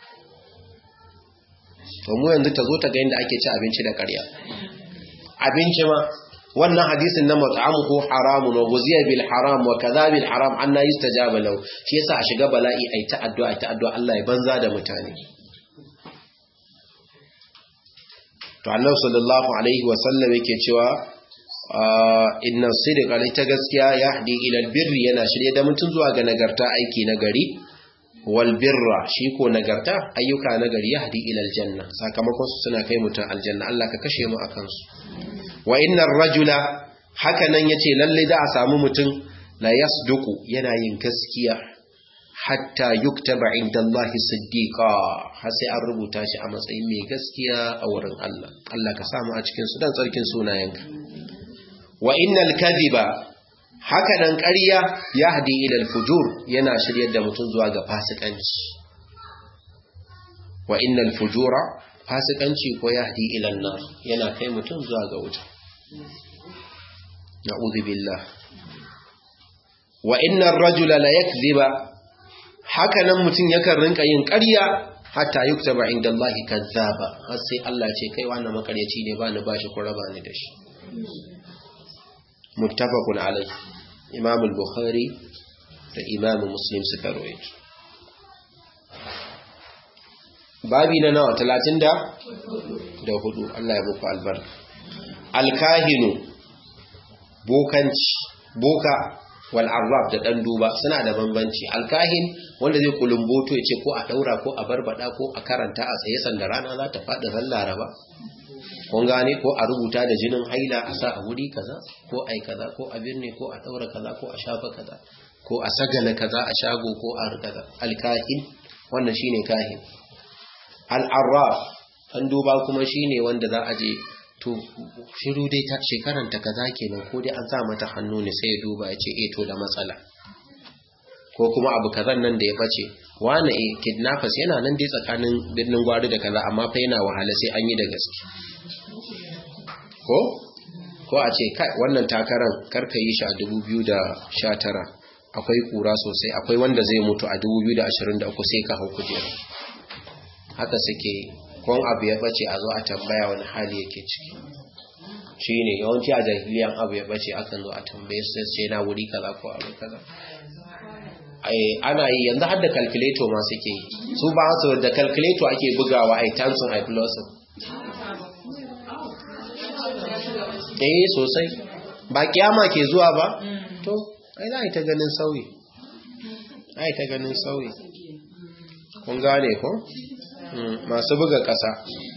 to mu yanzu ta zo ta ga yadda ake ci abinci da ƙarya abinci ma wannan hadisin na mat'amuhu haramun wa guziya bil haram wa kadha bil haram anna yustajaba lahu shi yasa a shiga bala'i ai ta addu'a ta addu'a Allah ya banza da mutane to Annabi sallallahu alaihi wa sallam yake cewa inna sidqa ita gaskiya yahdi ila al birri yana shirye da mutun zuwa ga nagarta aiki nagari wal birra shi ko nagarta ayyuka nagari yahdi ila al janna sakamakon su suna kai mutun aljanna Allah ka kashe mu akan su wa innar rajula haka nan yace lalle da a samu mutum la yasduqu yana yin gaskiya hatta yuktaba indallahi siddiqa har sai an rubuta shi a matsayin mai gaskiya a wurin Allah Allah ka samu a cikin su dan tsarkin sunayenka wa innal kadhiba haka nan ƙarya yahdi ila al-fujur yana shiryar da mutum zuwa ga fasikanci wa innal fujura fasikanci ko yahdi ila an-nar yana kai mutum zuwa ga wuta na'udhu billah wa innar rajula la yakdhiba haka nan mutum yakan rinka yin ƙarya hatta yuktaba indallahi kazzaba har sai Allah ce kai wannan makaryaci ne ba ni bashi ko raba ni da shi muttafaqun alayhi. Imam al-Bukhari da Imam Muslim suka rawaito. Babi na nawa talatin da hudu. Allah ya muku albarka. Al-kahinu bokanci boka wal arraf da dan duba suna da bambanci. Al-kahin wanda zai kulumboto ya ce ko a daura ko a barbada ko a karanta a tsaye sanda rana za ta fada ran Laraba, kun gane, ko a rubuta da jinin haila a sa a wuri kaza, ko ai kaza, ko a birne, ko a daura kaza, ko a shafa kaza, ko a sagala kaza a shago, ko a kaza. Al-kahin wannan shine kahin. Al-arraf an duba kuma shine wanda za a je to shiru dai ta shekaran ta kaza kenan, ko dai an sa mata hannu ne sai ya duba ya ce eh to da matsala, ko kuma abu kazan nan da ya bace wani eh kidnappers yana nan dai tsakanin birnin Gwari da kaza, amma fa yana wahala sai an yi da gaske. ko ko a ce kai wannan takaran karka yi shi a dubu biyu da sha tara akwai kura sosai, akwai wanda zai mutu a dubu biyu da ashirin da uku sai ka hau kujera. Haka suke kon abu ya bace a zo a tambaya wani hali yake ciki. Shine yawanci a jahiliyan abu ya bace akan zo a tambaye su sai na wuri kaza ko abu kaza. Ai ana yi yanzu har da calculator ma suke yi. Su ba su da calculator ake bugawa ai times and plus. Eh sosai. Ba kiyama ke zuwa ba? To ai za a yi ta ganin sauyi. Ai ta ganin sauyi. Kun gane ko? Masu buga ƙasa.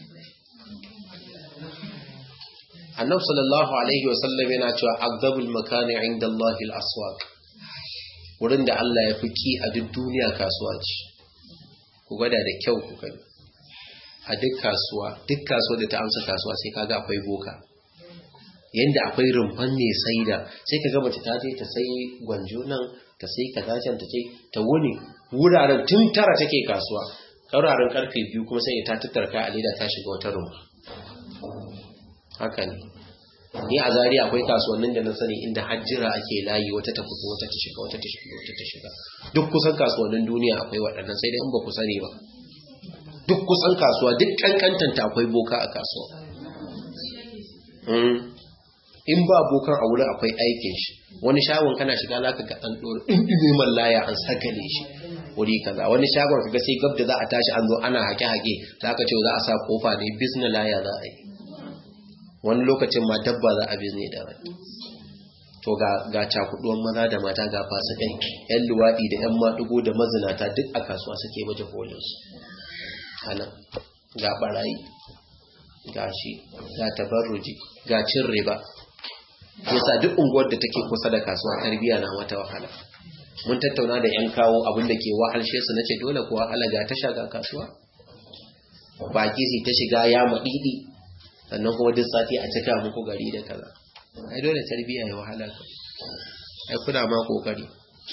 Annabi sallallahu alaihi wasallam yana cewa agdabul makani inda Allahil aswaq. Wurin da Allah ya fi ki a duk duniya kasuwa ce. Ku gwada da kyau ku gani. A duk kasuwa, duk kasuwa da ta amsa kasuwa sai kaga akwai boka. Yanda akwai rumfan ne saida, sai kaga mace ta je ta sai gwanjo nan, ta sai kaza can ta ce ta wuni wuraren tun tara take kasuwa. Sauraron karfe biyu kuma sai ta tattarka a leda ta shiga wata rumfa. Haka ne. Ni a Zaria akwai kasuwannin da na sani inda hajjira ake layi, wata ta fito wata ta shiga wata ta shiga wata ta shiga. Duk kusan kasuwannin duniya akwai waɗannan, sai dai in ba ku sani ba. Duk kusan kasuwa duk kankantanta akwai boka a kasuwa. In ba bokan a wurin akwai aikin shi. Wani shagon kana shiga zaka ga an dora dindin mallaya an sakale shi wuri kaza. Wani shagon kaga sai gab da za a tashi an zo ana hake-hake, zaka ce za a sa kofa ne business laya za a yi. Wani lokacin ma dabba za a bizne da rai. To ga ga cakuduwan maza da mata, ga fasikai, yan luwadi da yan madugo da mazinata duk a kasuwa suke baje kolin su. Ana ga barayi, ga shi, ga tabarruji, ga cin riba. Yasa duk unguwar da take kusa da kasuwa tarbiya na mata wahala. Mun tattauna da yan kawo abin da ke wahalshe su, nace dole ku wahala ga tasha ga kasuwa. Baki su ta shiga ya madidi, sannan kuma duk sati a cika muku gari da kaza. Ai dole tarbiya ya wahala ka. Ai kuna ma kokari.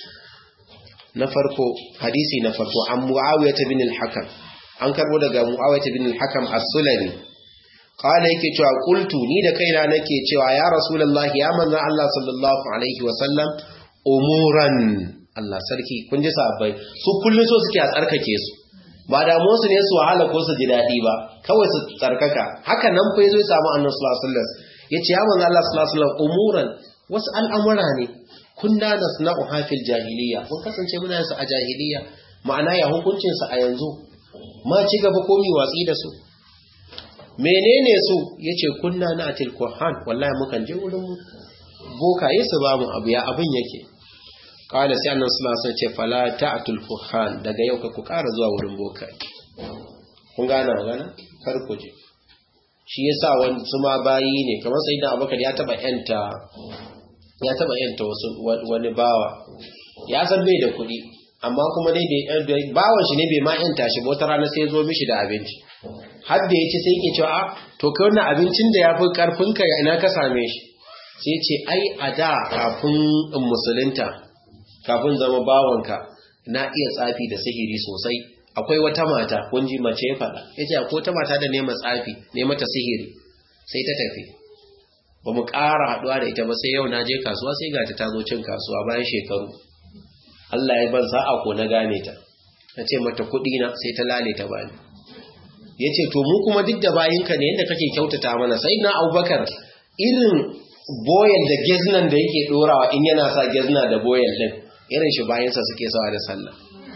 Na farko, hadisi na farko an Muawiyah bin al-Hakam. An karbo daga Muawiyah bin al-Hakam as-Sulami. Kala yake cewa qultu, ni da kaina nake cewa ya Rasulullahi, ya manzo Allah sallallahu alaihi wa sallam, umuran. Allah sarki, kun ji sahabbai, su kullun so suke a tsarkake su. Ba da mu su ne su wahala ko su ji dadi ba, kawai su tsarkaka. Haka nan fa yazo ya samu Annabi sallallahu alaihi wasallam. Yace ya manzo Allah sallallahu alaihi wasallam, umuran, wasu al'amura ne. Kunna nasna'u hafil jahiliya. Mun kasance muna yin su a jahiliya. Ma'ana ya hukuncin su a yanzu. Ma ci gaba ko mi watsi da su. Menene su? Yace kunna na atil kuhan, wallahi mukan je wurin bokaye su ba mu abu ya abin yake. Kala sai Annabi sallallahu alaihi wasallam ce fala ta'tul kuhan, daga yau ka ku ƙara zuwa wurin bokaye. Kun gane magana? Kar ku je. Shi yasa wani ma bayi ne, kamar sayyidina Abubakar ya taba yanta ya taba yanta wasu wani bawa. Ya san bai da kuɗi, amma kuma dai da bawan shi ne bai ma yanta shi ba, wata rana sai ya zo mishi da abinci. Har da ya ce sai yake cewa a to kai wannan abincin da ya fi karfinka ya ina ka same shi. Sai ce ai a da kafin in musulunta, kafin zama bawanka, na iya tsafi da sihiri sosai. Akwai wata mata, kun ji mace ya faɗa, ya ce akwai wata mata da nema tsafi, nema ta sihiri, sai ta tafi. Ba mu ƙara haɗuwa da ita ba, sai yau na je kasuwa sai ga ta ta zo cin kasuwa bayan shekaru. Allah ya ban sa'a ko na gane ta. Na ce mata kuɗi na, sai ta lale ta bani. Ya ce to mu kuma duk da bayinka ne yadda kake kyautata mana. Sai na Abubakar irin boyel da geznan da yake dorawa in yana sa gezna da boyel din irin shi bayansa suke sawa da sallah.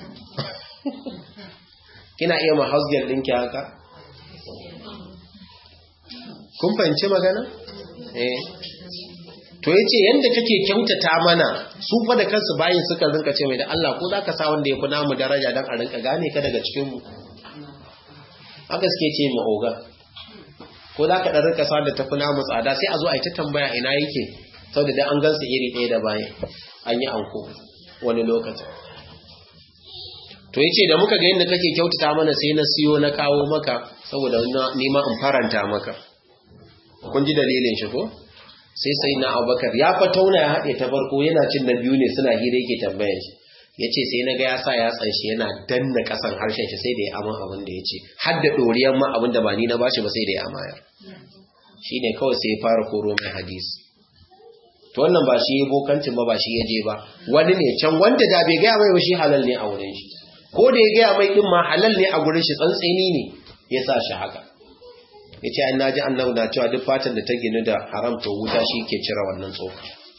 Kina iya ma house girl ɗinki haka? Kun fahimci magana? Eh. To yace yanda kake kyautata mana su fa da kansu bayin suka rinka ce mai da Allah ko zaka sa wanda ya fi namu daraja dan a rinka gane ka daga cikin mu. Haka suke ce mu oga. Ko zaka dan rinka sa da tafi namu tsada sai a zo a yi ta tambaya ina yake saboda dan an gansu iri ɗaya da bayin. An yi anko wani lokaci. To yace da muka ga yanda kake kyautata mana sai na siyo na kawo maka saboda ni ma in faranta maka. Kun ji dalilin shi ko? Sai sai na Abubakar ya fa tauna ya haɗe ta farko yana cin na biyu ne suna hira yake tambayar shi. Yace sai na ga ya sa ya tsanshi yana danna kasan harshen shi sai da ya aman abin da yace. Har da doriyan ma abin da ba ni na bashi ba sai da ya amayar. Shine kawai sai ya fara koro mai hadisi. To wannan ba shi ya bokancin ba ba shi ya je ba. Wani ne can wanda da bai gaya mai ba shi halal ne a wurin shi. Ko da ya gaya mai din ma halal ne a gurin shi tsantseni ne ya sa shi haka. Ya ce an naji annabi na cewa duk fatan da ta ginu da haram to wuta shi ke cire wannan tsoka.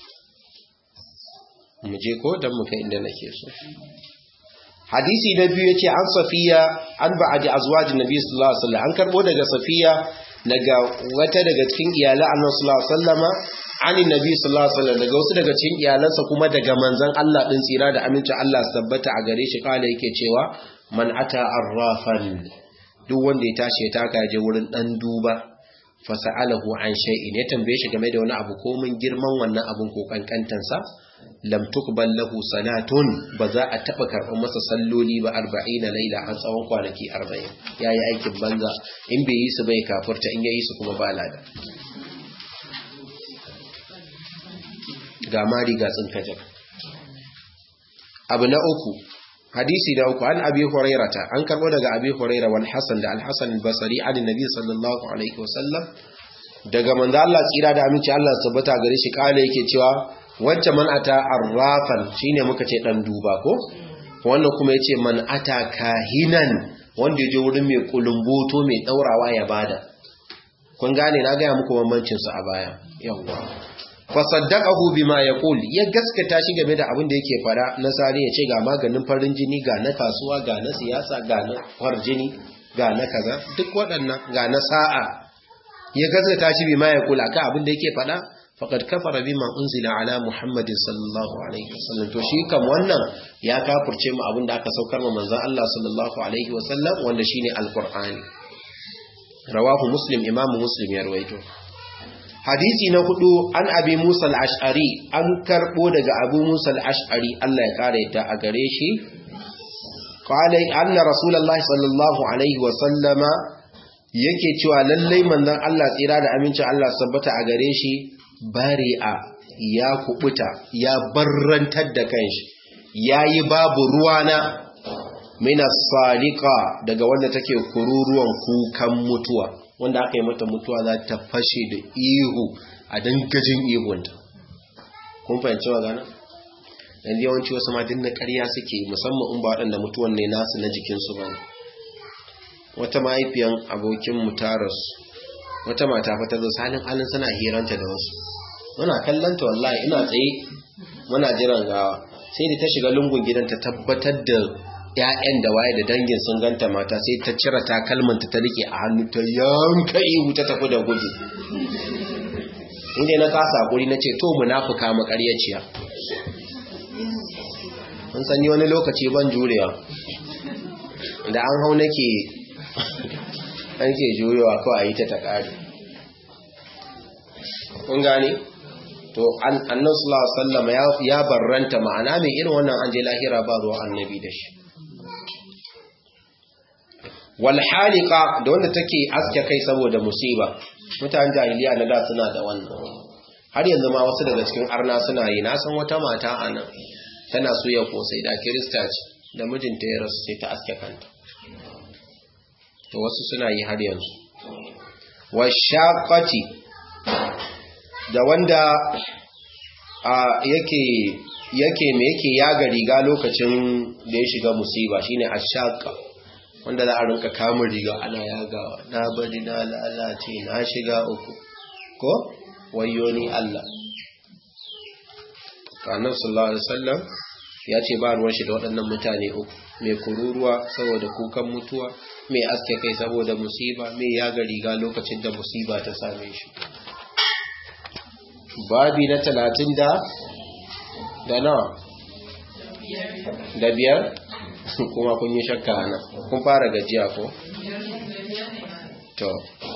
Mu je ko dan mu kai inda nake so. Hadisi na biyu yace an Safiya an ba'adi azwajin Nabi sallallahu alaihi wasallam an karbo daga Safiya daga wata daga cikin iyalan Annabi sallallahu alaihi wasallama ani Nabi sallallahu alaihi wasallam daga wasu daga cikin iyalansa kuma daga manzon Allah din tsira da aminci Allah su tabbata a gare shi kala yake cewa man ata arrafan duk wanda ya tashi ya taka je wurin dan duba fasa'alahu an shay'in ya tambaye shi game da wani abu ko mun girman wannan abun ko kankantan sa lam tuqbal lahu salatun ba za a taba karɓar masa salloli ba arba'in laila an tsawon kwanaki arba'in yayi aikin banza in bai yi su bai kafirta in yayi su kuma ba lada ga mari ga tsinkaje abu na uku hadisi da uku an abi hurairata an karbo daga abi huraira wal hasan da al hasan al basri an nabi sallallahu alaihi wasallam daga manzo Allah tsira da aminci Allah tabbata gare shi kale yake cewa wacce man ata arrafan shine muka ce dan duba ko wannan kuma yace man ata kahinan wanda yaje wurin mai kulumboto mai daurawa ya bada kun gane na ga muku bambancin su a baya yawa fasaddaqahu bima yaqul ya gaskata shi game da abin da yake fara na sare ya ce ga maganin farin jini ga na kasuwa ga na siyasa ga na farjini ga na kaza duk waɗannan ga na sa'a ya gaskata shi bima yaqul aka abin da yake fada faqad kafara bima unzila ala muhammadin sallallahu alaihi wasallam to shi kam wannan ya kafirce mu abin da aka saukar ma manzon Allah sallallahu alaihi wasallam wanda shine alqur'ani rawahu muslim imamu muslim ya rawaito hadisi na hudu an abi musa al-ash'ari an karbo daga abu musa al-ash'ari Allah ya kare ta a gare shi qala anna rasulullahi sallallahu alaihi wa sallama yake cewa lallai manzon Allah tsira da aminci Allah sabbata a gare shi bari'a ya kubuta ya barrantar da kanshi yayi babu ruwana mina sadiqa daga wanda take kururuwan kukan mutuwa wanda aka yi mata mutuwa za ta fashe da ihu a dangajin ihunta kun fahimci wa gana yanzu yawanci wasu ma dinna ƙarya suke musamman in ba waɗanda mutuwan ne nasu na jikinsu ba ne wata mahaifiyan abokin mutaras wata mata fata zo salin alin suna hiranta da wasu muna kallanta wallahi ina tsaye muna jiran gawa sai da ta shiga lungun gidan ta tabbatar da ‘ya'yan da waye da dangin sun ganta mata sai ta cire takalmanta ta rike a hannu ta yanka ihu ta tafi da gudu inda na kasa hakuri na ce to munafuka makaryaciya an sani wani lokaci ban jurewa da an hau nake an ke jurewa ko a yi ta ta ƙari kun gane to annan sallallahu alaihi wasallam ya barranta ma'ana mai irin wannan an je lahira ba ruwan annabi da shi wal haliqa da wanda take aske kai saboda musiba mutanen jahiliya na da suna da wannan har yanzu ma wasu daga cikin arna suna yi na san wata mata ana tana suya kosai da kirista ce da mijinta ya rasu sai ta aske kanta to wasu suna yi har yanzu washaqati da wanda a yake yake me yake yaga riga lokacin da ya shiga musiba shine ashaqa wanda za a rinka kamun riga ana yagawa na bari na lalace na shiga uku ko wayo ni Allah. Annabi sallallahu alaihi wasallam ya ce ba ruwan shi da waɗannan mutane uku, mai kururuwa saboda kukan mutuwa, mai aske kai saboda musiba, mai yaga riga lokacin da musiba ta same shi. Babi na talatin da da nawa da biyar kuma kun yi shakka ana kun fara gajiya ko to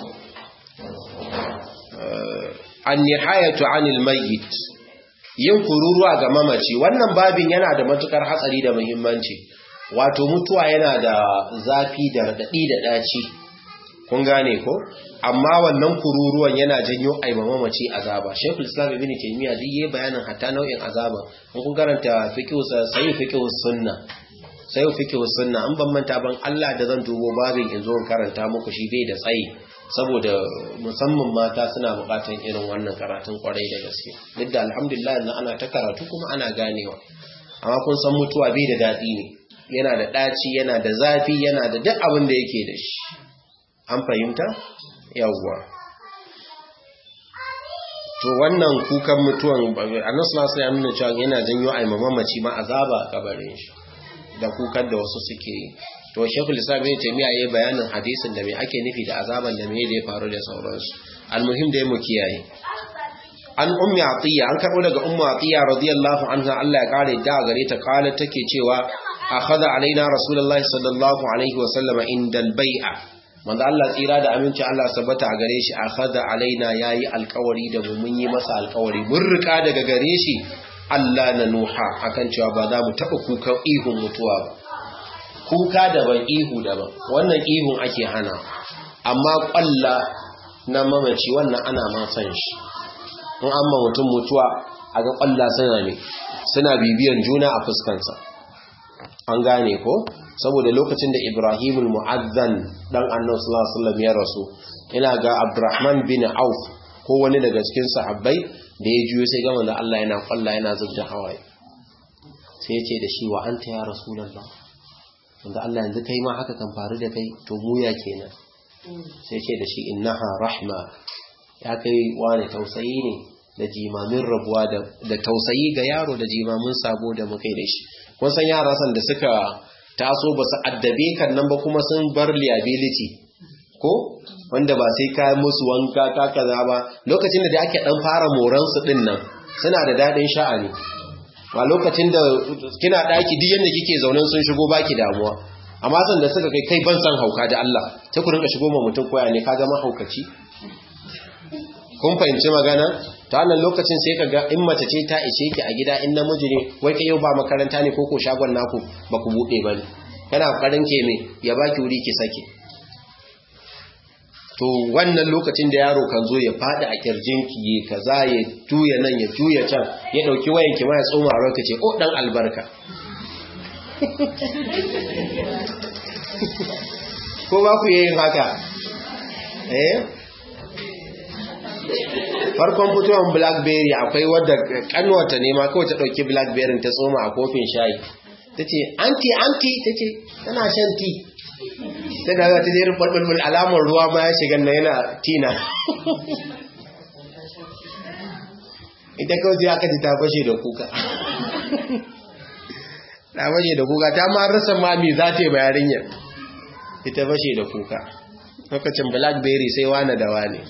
an nihayatu anil mayyit, yin kururuwa ga mamaci. Wannan babin yana da matukar hatsari da muhimmanci. Wato mutuwa yana da zafi da radadi da daci, kun gane ko? Amma wannan kururuwan yana janyo aima mamaci azaba. Sheikhul Islam Ibn Taymiyyah duk yayi bayanin hatta nau'in azaba. In kun karanta fiqh sai fiqh sunna sai fiqh sunna an ban manta ban Allah da zan dubo babin in zo karanta muku shi bai da tsayi, saboda musamman mata suna bukatan irin wannan karatun kwarai da gaske. Duk da alhamdulillah yanzu ana ta karatu kuma ana ganewa, amma kun san mutuwa bai da daɗi ne, yana da ɗaci, yana da zafi, yana da duk abin da yake da shi. An fahimta? Yawwa. To wannan kukan mutuwan Annabi sallallahu alaihi wasallam nuna cewa yana janyo ai mamaci ma azaba a kabarin shi da kukan da wasu suke yi. To Sheikhul Islam Ibn Taymiyyah yayi bayanin hadisin da me ake nufi da azaban da me da ya faru da sauransu. Almuhim da mu kiyaye. An ummi Atiyya, an karbo daga ummu Atiyya radiyallahu anha, Allah ya kare da gare ta, kala take cewa akhadha alaina rasulullahi sallallahu alaihi wasallam indal bai'a. Manzo Allah tsira da aminci Allah sabata a gare shi, akhadha alaina yayi alƙawari da mu, mun yi masa alƙawari, mun rika daga gare shi Allah na nuha akan cewa ba za mu taɓa kukan ihun mutuwa ba. Kuka daban, ihu daban. Wannan ihun ake hana, amma ƙwalla na mamaci wannan ana ma san shi. In amma mutum mutuwa a ga ƙwalla suna ne suna bibiyan juna a fuskansa. An gane ko? Saboda lokacin da Ibrahimul Mu'azzan dan Annabi sallallahu alaihi wasallam ya rasu, ina ga Abdurrahman bin Auf ko wani daga cikin sahabbai da ya juyo sai ga manzo Allah yana ƙwalla yana zubda hawaye. Sai ya ce da shi, wa anta ya Rasulullah? Wanda Allah yanzu kai ma haka kan faru da kai, to mu ya kenan. Sai ce da shi, innaha rahma, ya kai wani tausayi ne da jimamin rabuwa da tausayi ga yaro da jimamin sabo da muka yi da shi. Kun san yara san da suka taso ba su addabe kan nan ba, kuma sun bar liability ko wanda ba sai kayan musu wanka ka kaza ba. Lokacin da ake dan fara moran su din nan suna da dadin sha'ani. Ba lokacin da kina daki duk yanda kike zaunen sun shigo baki damuwa, amma san da suka kai kai ban san hauka da Allah sai ku rinka shigo ma mutum koya ne kaga mahaukaci. Kun fahimci magana? Ta wannan lokacin sai kaga in mace ce ta ishe ki a gida, in namiji ne wai kai yau ba makaranta ne ko ko shagon naku ba ku bude bane, kana kokarin ke me ya baki wuri ki sake. To wannan lokacin da yaro kan zo ya fadi a kirjinki, ya kaza, ya juya nan ya juya can, ya dauki wayanki ma ya tsoma a ranka ce oh dan albarka. Ko ba ku yin haka? Eh? Farkon fitowar Blackberry akwai wadda kanwata ne ma kawai ta dauki Blackberry ta tsoma a kofin shayi. Tace anti anti tace tana shan tea. Sai da ta je bulbul alamar ruwa ma ya shiga na yana tina. Ita kawai sai aka ji ta fashe da kuka. Ta fashe da kuka, ta ma rasa ma me za ta yi bayarinya. Ita fashe da kuka. Lokacin Blackberry sai wani da wani.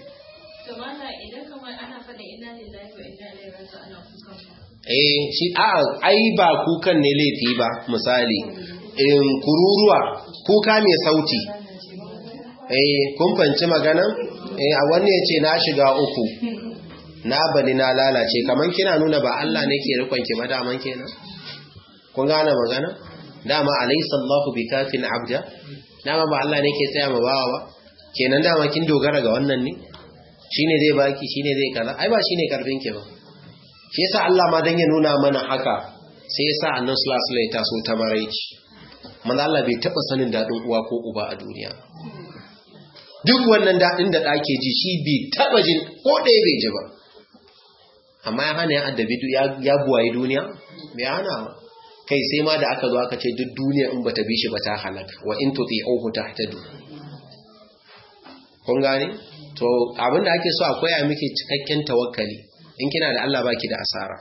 Eh shi a ai ba kukan ne laifi ba, misali in kururuwa kuka mai sauti. Eh kun fanci magana? Eh a wanne yace na shiga uku na bani na lalace, kaman kina nuna ba Allah ne ke rikon ki madaman kenan. Kun gane magana? Dama alaysa Allahu bikafin abda, dama ba Allah ne ke tsaya ma bawa ba kenan, dama kin dogara ga wannan ne, shine zai baki, shine zai kaza. Ai ba shine karfin ki ba. Shi yasa Allah ma dan ya nuna mana haka sai yasa Annabi sallallahu alaihi wasallam ya taso ta maraici. Manzo Allah bai taba sanin dadin uwa ko uba a duniya. Duk wannan dadin da dake ji shi bai taba jin ko ɗaya bai ji ba. Amma ya hana ya addabi ya ya buwaye duniya? Bai hana ba. Kai sai ma da aka zo aka ce duk duniya in bata bi shi ba ta halaka, wa in tuti'uhu tahtadu. Kun gane? To to abinda ake so a koya miki cikakken tawakkali in kina da Allah baki da asara.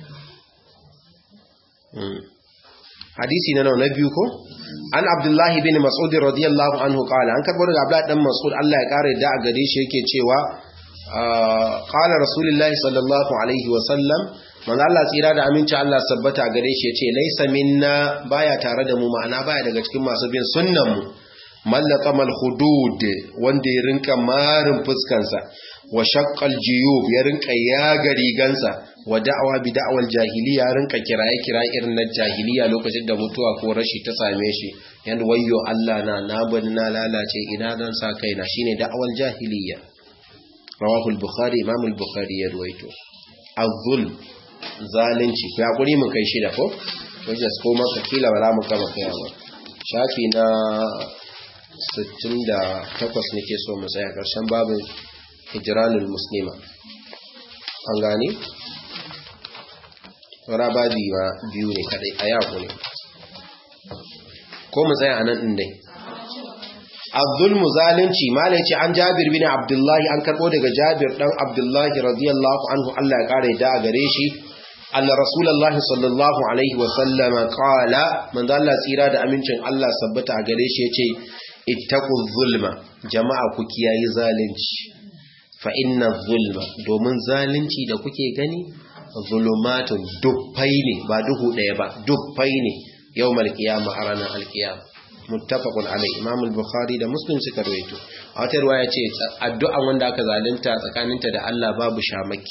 hadisi na na biyu ko an Abdullah bin Mas'ud radiyallahu anhu qala an karbo daga Abdullah dan Mas'ud Allah ya kare da a gare shi yake cewa qala rasulullahi sallallahu alaihi wa sallam manzo Allah tsira da aminci Allah sabbata a gare shi yace laysa minna baya tare da mu ma'ana baya daga cikin masu bin sunnan mu mallaqamal hudud wanda ya rinka marin fuskansa wa shaqqal jiyub ya rinka yaga rigansa wa da'awa bi da'wal jahiliya rinka kiraye kiraye irin na jahiliya lokacin da mutuwa ko rashi ta same shi yanda wayyo Allah na na bani na lalace ina zan sa kaina shine da'wal jahiliya rawahu al-bukhari imam al-bukhari ya ruwaito az-zulm zalunci ku hakuri mu kai shi da ko wajen ko maka kila ba za mu kama kai ba shafi na sittin da takwas nake so mu tsaya karshen babin hijranul muslima an gani rabadi ba biyu ne kadai a yaku ne ko mu tsaya anan din dai az-zulmu zalunci malai ce an Jabir bin Abdullah an karbo daga Jabir dan Abdullah radiyallahu anhu Allah ya kare da gare shi anna rasulullahi sallallahu alaihi wa sallam qala man Allah tsira da amincin Allah sabbata a gare shi yace ittaquz zulma jama'a ku kiyayi zalunci fa inna zulma domin zalunci da kuke gani zulumatun dubbai ne ba duhu daya ba dubbai ne yawmal qiyamah a ranar alqiyama muttafaqun alai imam al-bukhari da muslim suka rawaito a wata riwaya ce addu'an wanda aka zalunta tsakaninta da Allah babu shamaki.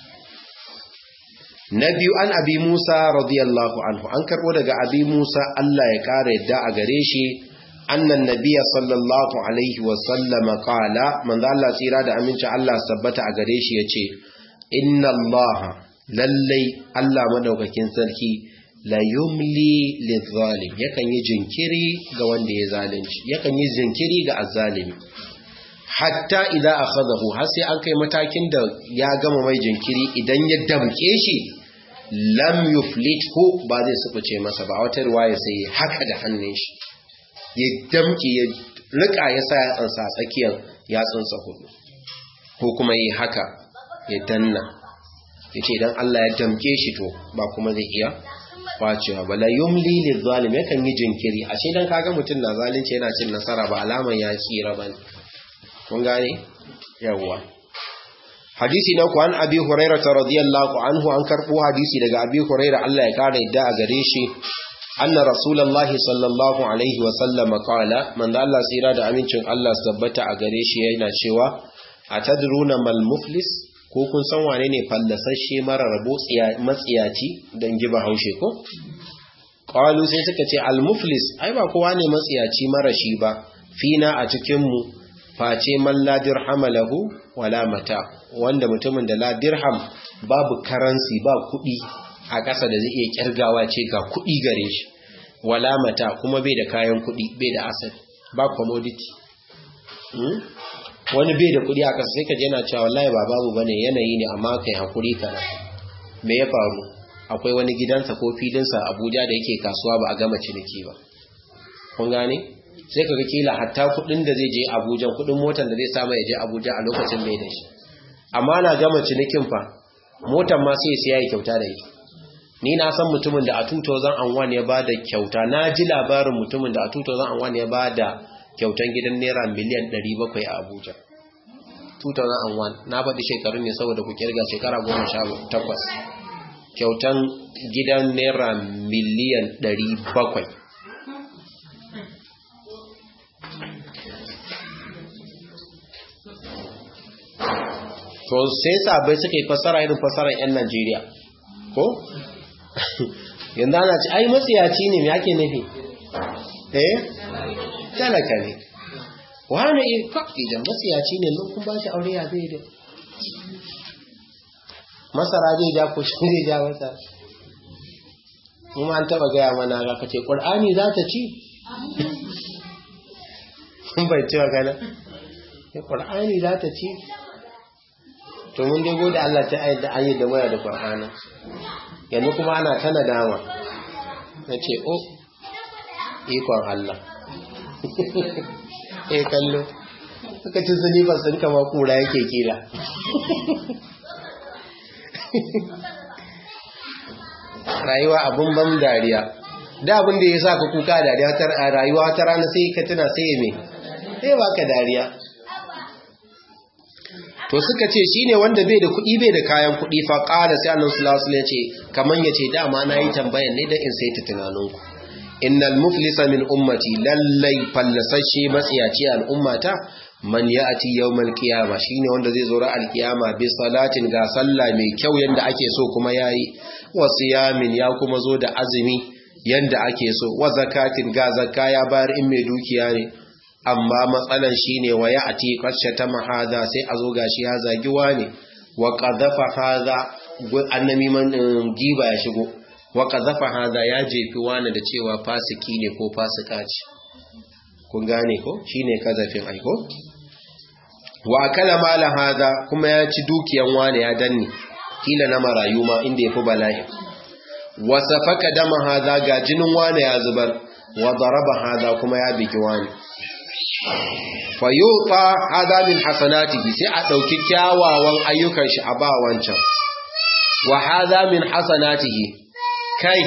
Na biyu an abi Musa radiyallahu anhu an karbo daga abi Musa Allah ya kare yadda a gare shi annan nabiyya sallallahu alaihi wa sallama qala manzo Allah tsira da aminci Allah sabbata a gare shi yace inna Allah lallai Allah madaukakin sarki la yumli lidh-dhalim yakan yi jinkiri ga wanda ya zalunci yakan yi jinkiri ga azzalimi hatta idan akhadahu har sai an kai matakin da ya gama mai jinkiri idan ya damke shi lam yuflithu ba zai subuce masa ba wata riwaya sai haka da hannun shi ya damke ya rika ya sa ya tsansa tsakiyar ya tsansa hudu ko kuma yi haka ya danna yace idan Allah ya damke shi to ba kuma zai iya kwacewa bala yumli lidh-dhalim yakan yi jinkiri ashe dan kaga mutun na zalunci yana cin nasara ba alaman ya tsira bane kun gane yawa hadisi na ku an abi hurairah radiyallahu anhu an karbo hadisi daga abi hurairah Allah ya kare yadda a gare shi anna rasulullahi sallallahu alaihi wa sallam qala man da Allah tsira da amincin Allah tabbata a gare shi yana cewa atadruna mal muflis ko kun san wane ne fallasashe mara rabo matsiyaci don giba haushe ko? Ƙwalu sai suka ce al-muflis ai ba kowa ne matsiyaci mara shi ba fina a cikinmu face man la dirhama lahu wala mata wanda mutumin da la dirham babu karansi ba kuɗi a ƙasa da zai iya ƙirgawa ce ga kuɗi gare shi wala mata kuma bai da kayan kuɗi bai da asali ba commodity wani bai da kudi a ƙasa sai ka je na cewa wallahi ba babu bane yanayi ne amma kai hakuri kana me ya faru akwai wani gidansa ko filinsa Abuja da yake kasuwa ba a gama ciniki ba kun gane sai kaga kila hatta kudin da zai je Abuja kudin motar da zai samu ya je Abuja a lokacin bai da shi amma na gama cinikin fa motar ma sai sai yayi kyauta da ita ni na san mutumin da a two thousand one ya bada kyauta na ji labarin mutumin da a two thousand one ya bada kyautan gidan naira miliyan ɗari bakwai a Abuja two thousand one na faɗi shekarun ne saboda ku kirga shekara goma sha takwas kyautan gidan naira miliyan ɗari bakwai to sai sabai suka yi fasara irin fasarar 'yan Najeriya ko? yanzu ana ci ai matsiyaci ne me ake nufi eh talaka ne wani idan matsiyaci ne nan kun ba shi aure ya bai da masara zai ja ko shi zai ja masa kuma an taba gaya mana ga kace Qur'ani za ta ci kun bai cewa kana Qur'ani za ta ci to mun dai gode Allah ta ayyada ayyada waya da Qur'ani yanzu kuma ana ta nadama nace oh ikon Allah eh kallo suka ci silifas sun kama kura yake kila rayuwa abun ban dariya da abin da ya sa ka kuka dariya ta rayuwa ta rana sai ka tuna sai me sai baka dariya. To suka ce shine wanda bai da kuɗi bai da kayan kuɗi fa qala sai Annabi sallallahu alaihi wasallam ya ce kaman yace dama nayi tambayan ne da in sai ta tunaninku innal muflisa min ummati lallai fallasashe matsiyaci al'ummata man ya'ti yawmal qiyama shine wanda zai zo ra alqiyama bi salatin ga sallah mai kyau yanda ake so kuma yayi wa siyamin ya kuma zo da azumi yanda ake so wa zakatin ga zakka ya bayar in mai dukiya ne amma matsalan shine wa ya'ti qashata mahada sai azo gashi ya zagi wani wa qadhafa hadha annami man giba ya shigo wa qadhafa hadha ya jefi wani da cewa fasiki ne ko fasika ce kun gane ko shine kazafin aiko wa akala mala hadha kuma ya ci dukiyan wani ya danne kila na marayu ma inda yafi bala'i wa safaka dama hadha ga jinin wani ya zubar wa daraba hadha kuma ya bigi wani fayuta hadha min hasanatihi sai a dauki kyawawan ayyukan shi a ba wancan wa hadha min hasanatihi kai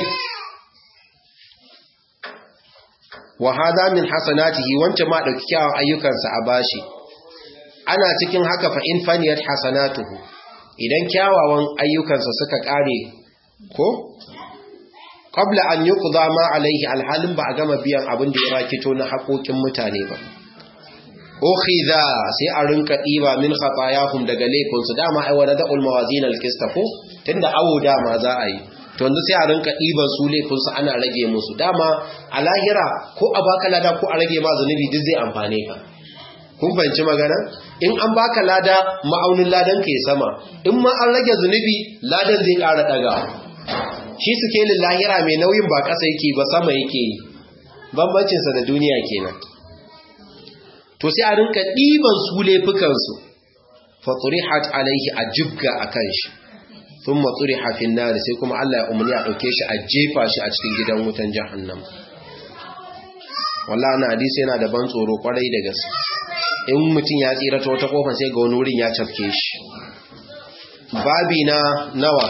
wa hadha min hasanatihi wancan ma dauki kyawawan ayyukan sa a bashi ana cikin haka fa in faniyat hasanatuhu idan kyawawan ayyukan sa suka kare ko qabla an yuqda ma alaihi alhalin ba a gama biyan abin da ya rakito na haƙoƙin mutane ba ukhidha sai a rinka diba min khatayahum daga laifin su dama ai wala da'ul mawazin alqista ko tunda awo dama za a yi to yanzu sai a rinka diban su laifin su ana rage musu dama a lahira ko a baka lada ko a rage ma zanubi duk zai amfane ka kun fahimci magana in an baka lada ma'aunin ladan ka ya sama in ma an rage zanubi ladan zai ƙara daga shi suke lillahira mai nauyin ba ƙasa yake ba sama yake yi bambancinsa da duniya kenan to sai a rinka ɗiban su laifukansu fatsurihat alaihi a jibga a kan shi sun matsuri hafin nari sai kuma Allah ya umarni a ɗauke shi a jefa shi a cikin gidan wutan jahannam wallah na hadisi yana da ban tsoro kwarai da gaske in mutum ya tsira ta wata kofar sai ga wani wurin ya cafke shi babi na nawa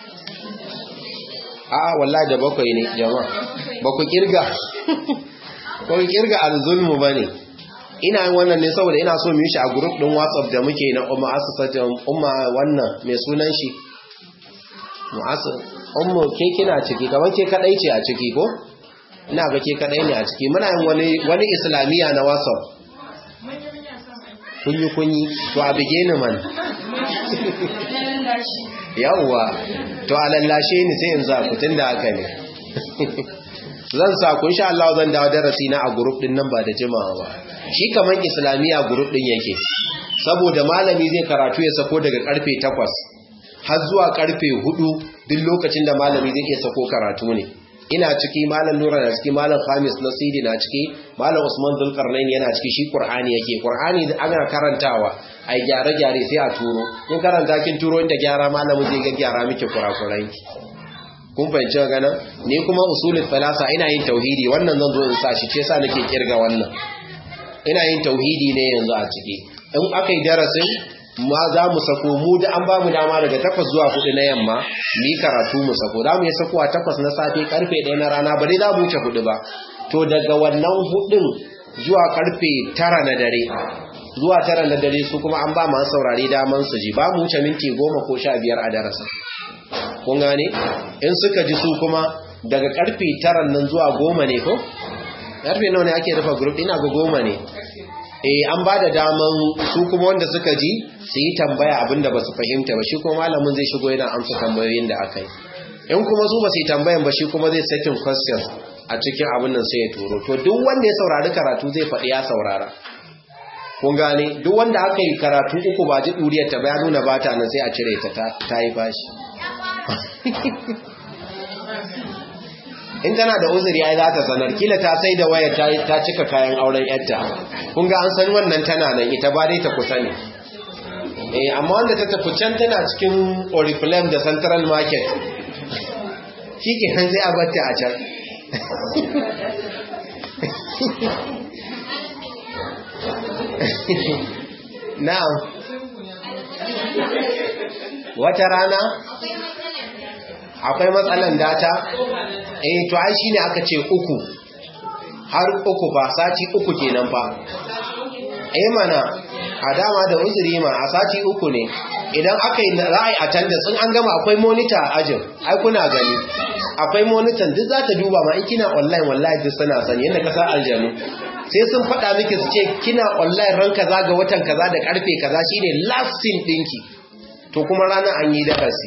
a wallahi da bakwai ne jama'a ba ku kirga ba ku kirga alzulmu ba ne ina yin wannan ne saboda ina so mu yi shi a group din WhatsApp da muke na umma asasatun umma wannan mai sunan shi mu'assas ummu ke kina ciki kamar ke kadai ce a ciki ko ina ga ke kadai ne a ciki muna yin wani wani islamiya na WhatsApp kunyi kunyi to a bige ni man yawwa to a lallashe ni sai in za ku tunda haka ne zan sa ku insha Allah zan dawo darasi na a group din nan ba da jimawa ba shi kaman islamiya group din yake saboda malami zai karatu ya sako daga karfe takwas har zuwa karfe hudu duk lokacin da malami zai iya sako karatu ne ina ciki malam Nura na ciki malam Khamis Nasiri na ciki malam Usman Zulkarnain yana ciki shi Qur'ani yake Qur'ani ana karantawa ai gyare gyare sai a turo in karanta kin turo inda gyara malamin zai ga gyara miki kurakurai kun fahimci gana ni kuma usulul falasa ina yin tauhidi wannan zan zo in sa shi ce yasa nake kirga wannan ina yin tauhidi ne yanzu a ciki in akai darasin ma za mu sako mu da an ba mu dama daga takwas zuwa hudu na yamma mu yi karatu mu sako za mu yi sako a takwas na safe karfe ɗaya na rana ba dai za mu wuce hudu ba to daga wannan hudun zuwa karfe tara na dare zuwa tara na dare su kuma an ba masu saurari daman su ji ba mu wuce minti goma ko sha biyar a darasa kun gane in suka ji su kuma daga karfe tara nan zuwa goma ne ko karfe nawa ne ake rufe group ina ga goma ne eh an ba da daman su kuma wanda suka ji su yi tambaya abinda ba su fahimta ba shi kuma malamin zai shigo yana amsa tambayoyin da aka yi in kuma su ba su yi tambayan ba shi kuma zai sakin questions a cikin abin nan sai ya turo to duk wanda ya saurari karatu zai faɗi ya saurara kun gane duk wanda aka yi karatu uku ba ji ɗuriyar ta ba ya nuna ba ta nan sai a cire ta ta yi bashi in tana da uzuri ai za ta sanar kila ta sai da waya ta cika kayan auren yarta kun ga an san wannan tana nan ita ba dai ta kusa ne eh amma wanda ta tafi can tana cikin Oriflame da Central Market shike han sai a batta a can na'am wata rana akwai matsalan data eh to ai shine aka ce uku har uku ba sati uku kenan fa eh mana a dama da uzuri ma a sati uku ne idan aka yi ra'ayi attendance in an gama akwai monitor a ajin ai kuna gani akwai monitor duk za ta duba ma in kina online wallahi duk suna sani yanda ka sa aljanu sai sun faɗa miki su ce kina online ran kaza ga watan kaza da karfe kaza shine last scene dinki to kuma rana an yi darasi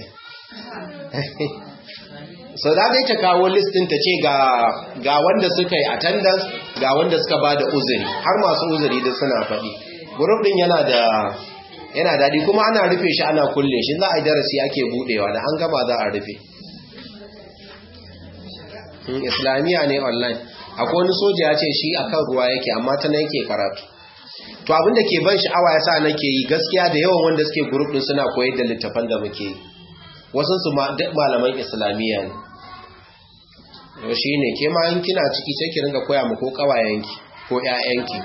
so da dai ta kawo listin ta ce ga ga wanda suka yi attendance ga wanda suka bada uzuri har masu uzuri da suna faɗi group din yana da yana dadi kuma ana rufe shi ana kulle shi za a yi darasi ake budewa da an gaba za a rufe islamiya ne online akwai wani soja ya ce shi akan ruwa yake amma ta na yake karatu to abinda ke ban sha'awa yasa nake yi gaskiya da yawan wanda suke group din suna koyar da littafan da muke yi wasu su ma duk malaman islamiya ne shi ne ke ma in kina ciki sai ki ringa koya mu ko kawayenki ko ƴaƴanki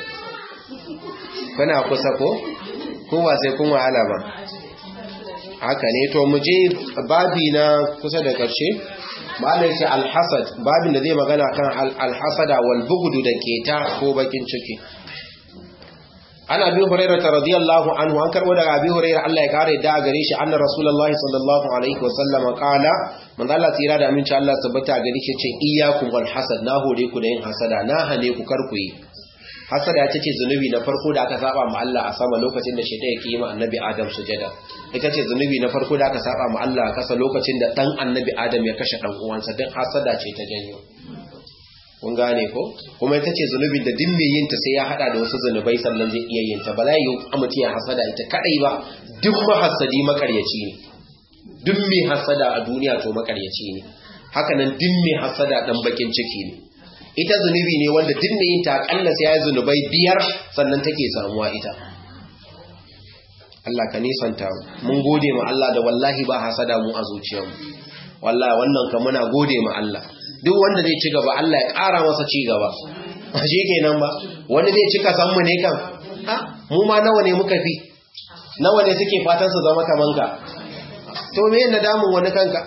kuna kusa ko ko ba sai kun wahala ba haka ne to mu je babi na kusa da ƙarshe malai sai alhasad babin da zai magana kan alhasada wal bughd da keta ko bakin ciki ana bi hurairah radiyallahu anhu an karbo daga abi hurairah Allah ya kare da gare shi anna rasulullahi sallallahu alaihi wasallam qala man Allah tsira da aminci Allah tabbata gare shi ce iyyakum wal hasad na hore ku da yin hasada na hane ku karku yi hasada ita ce zunubi na farko da aka saba ma Allah a sama lokacin da shaitan yake yi ma annabi Adam sujada ita ce zunubi na farko da aka saba ma Allah a kasa lokacin da dan annabi Adam ya kashe dan uwansa dan hasada ce ta janyo kun gane ko kuma ita ce zunubin da duk mai yin ta sai ya hada da wasu zunubai sannan zai iya yin ta ba lai yau mutum ya hasada ita kadai ba duk mahasadi makaryaci ne duk mai hasada a duniya to makaryaci ne haka nan duk mai hasada dan bakin ciki ne ita zunubi ne wanda duk mai yin ta akalla sai ya yi zunubai biyar sannan take samuwa ita Allah ka nisanta mun gode ma Allah da wallahi ba hasada mu a zuciyarmu wallahi wannan ka muna gode ma Allah duk wanda zai ci gaba Allah ya ƙara masa ci gaba shi kenan ba wani zai cika san mu ne kan ha mu ma nawa ne muka fi nawa ne suke fatan su zama kaman ka to me yana damun wani kanka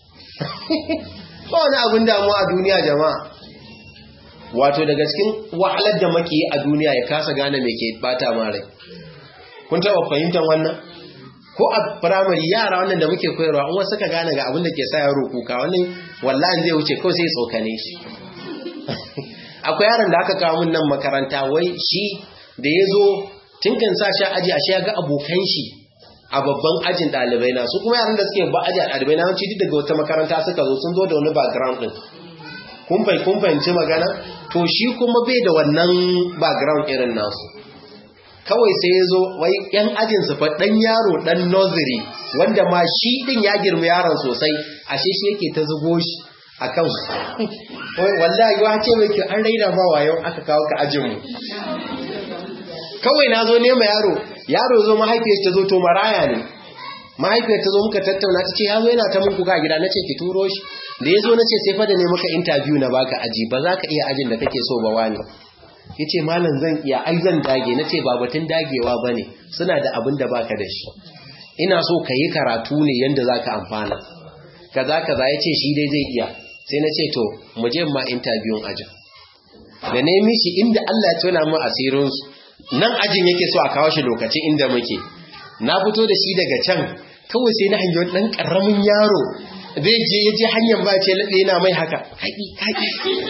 ba wani abin damuwa a duniya jama'a wato daga cikin wahalar da muke yi a duniya ya kasa gane me ke bata mare kun taɓa fahimtar wannan ko a firamare yara wannan da muke koyarwa in wasu ka gane ga abin da ke sa yaro kuka wannan wallahi zai wuce ko sai tsokane shi akwai yaron da aka kawo mun nan makaranta wai shi da yazo tinkin sa shi aji ashe ya ga abokan shi a babban ajin dalibai na su kuma yaran da suke ba aji dalibai na wanci daga wata makaranta suka zo sun zo da wani background din kun fai kun fahimci magana to shi kuma bai da wannan background irin nasu kawai sai ya zo wai yan ajinsu fa ɗan yaro ɗan nursery wanda ma shi ɗin ya girma yaron sosai ashe shi yake ta zubo shi a kan wallahi ya ce mai kyau an raina ba wayo aka kawo ka ajinmu kawai na zo nema yaro yaro zo mahaifiyar ta zo to maraya ne mahaifiyar ta zo muka tattauna ta ce ya zo yana ta mun kuka gida na ce ki turo shi da ya zo na ce sai fa da ne maka interview na baka aji ba za ka iya ajin da kake so ba wani ya ce malam zan iya ai zan dage na ce ba batun dagewa ba ne suna da abin da baka da shi ina so ka yi karatu ne yadda za ka amfana kaza kaza ya ce shi dai zai iya sai na ce to mu je ma interviewin ajin da na yi mishi inda Allah ya tona mu asirinsu nan ajin yake so a kawo shi lokacin inda muke na fito da shi daga can kawai sai na hanyar ɗan ƙaramin yaro zai je ya je hanyar ba ce laɗe yana mai haka haƙi haƙi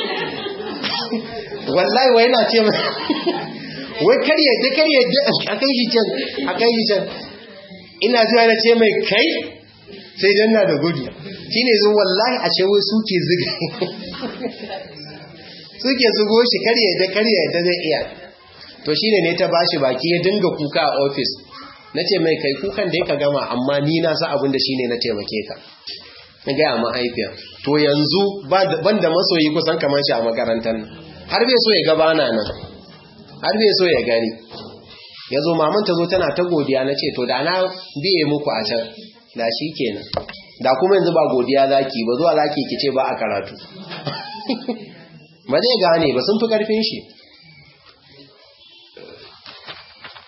wallahi wai na ce mai wai karye da karye a kai shi can a kai shi can ina zuwa na ce mai kai sai dan na da gudu shi ne zuwa wallahi a ce wai suke zuga suke zugo shi karye da karye da zai iya to shi ne ta bashi baki ya dinga kuka a ofis na ce mai kai kukan da ya ka gama amma ni na sa abin da shi ne na taimake ka na gaya mahaifiya to yanzu ban da masoyi kusan kamar shi a makarantar nan har bai so ya gabana nan har bai so ya gani ya zo maman ta zo tana ta godiya na ce to da na biye muku a can da shi kenan da kuma yanzu ba godiya zaki ba zuwa zaki kice ba a karatu ba zai gane ba sun fi karfin shi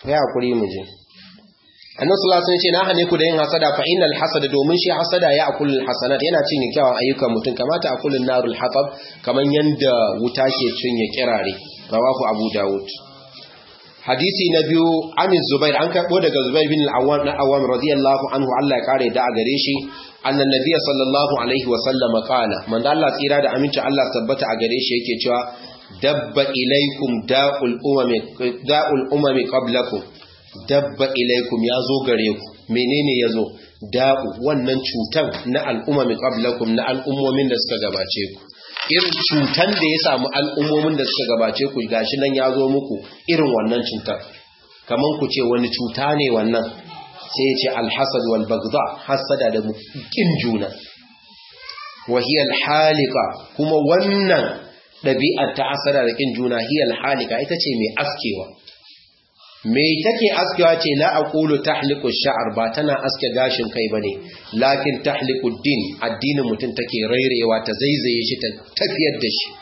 ya hakuri mu je annabi sallallahu alaihi wasallam ya ce na hane ku da yin hasada fa innal hasada domin shi hasada ya akulul hasanat yana cinye kyawun ayyukan mutum kamata akulun narul hatab kaman yanda wuta ke cinye kirare rawahu abu daud hadisi na biyu an zubair an karbo daga zubair bin al-awwam na awwam radiyallahu anhu Allah ya kare da a gare shi annan nabiyyi sallallahu alaihi wasallam qala man Allah tsira da aminci Allah tabbata a gare shi yake cewa dabba ilaikum da'ul umami da'ul umami qablakum dabba ilaikum ya zo gare ku menene ya zo da'u wannan cutan na al'ummi qablakum na al'ummomin da suka gabace ku irin cutan da ya samu al'ummomin da suka gabace ku gashi nan ya zo muku irin wannan cutar kaman ku ce wani cuta ne wannan sai ya ce alhasad wal baghdha hasada da kin juna wa hiya alhalika kuma wannan dabi'ar ta hasada da kin juna hiya alhalika ita ce mai askewa me take askewa ce la aqulu tahliqu ash-sha'r ba tana aske gashin kai bane lakin tahliqu ad-din addinin mutun take rairewa ta zaizaye shi ta tafiyar da shi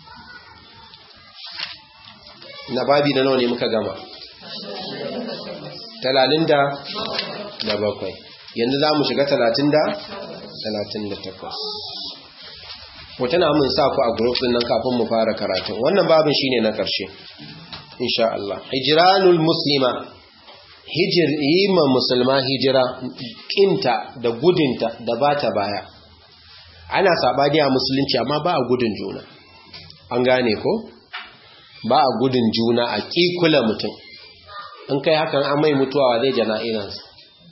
na babi na nawa ne muka gama talatin da bakwai yanzu zamu shiga talatin da talatin da takwas mutana mun sa ku a group din nan kafin mu fara karatu wannan babin shine na karshe insha Allah hijranul muslima hijir yima musulma hijira kinta da gudunta da bata baya ana sabani a musulunci amma ba a gudun juna an gane ko ba a gudun juna a kikula mutum in kai hakan an mai mutuwa zai jana'izansa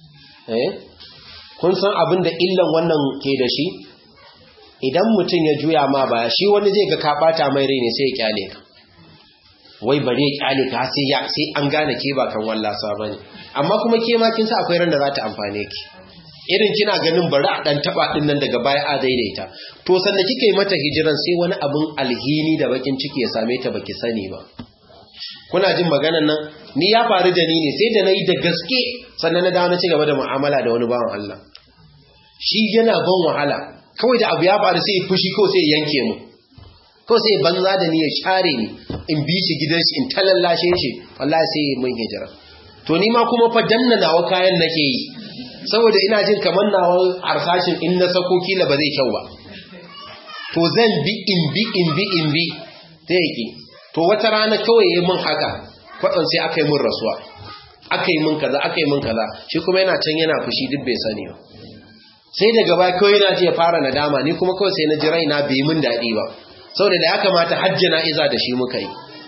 eh kun san abin da illan wannan ke da shi idan mutum ya juya ma baya shi wani zai ga ka bata mai rai ne sai ya kyale ka wai bare ya kyale ka sai ya sai an gane ke ba kan wallasa bane amma kuma ke ma kin sa akwai ran da za ta amfane ki irin kina ganin bari a dan taba din nan daga baya a daidaita to sanda kike yi mata hijiran sai wani abun alhini da bakin ciki ya same ta baki sani ba kuna jin maganar nan ni ya faru da ni ne sai da nayi da gaske sannan na dawo na ci gaba da mu'amala da wani bawan Allah shi yana ban wahala kawai da abu ya faru sai ya fushi ko sai ya yanke mu ko sai banza da ni ya share ni in bi shi gidan shi in talallashe shi wallahi sai mun hijira to ni ma kuma fa danna nawa kayan nake yi saboda ina jin kamar nawa harsashin in na sako kila ba zai kyau ba to zan bi in bi in bi in bi sai yake to wata rana kawai yayin mun haka kwadan sai aka yi mun rasuwa aka yi mun kaza aka yi mun kaza shi kuma yana can yana fushi duk bai sani ba sai daga baya kawai na ji ya fara nadama ni kuma kawai sai na ji raina bai mun dadi ba saboda da ya kamata hajjina iza da shi muka yi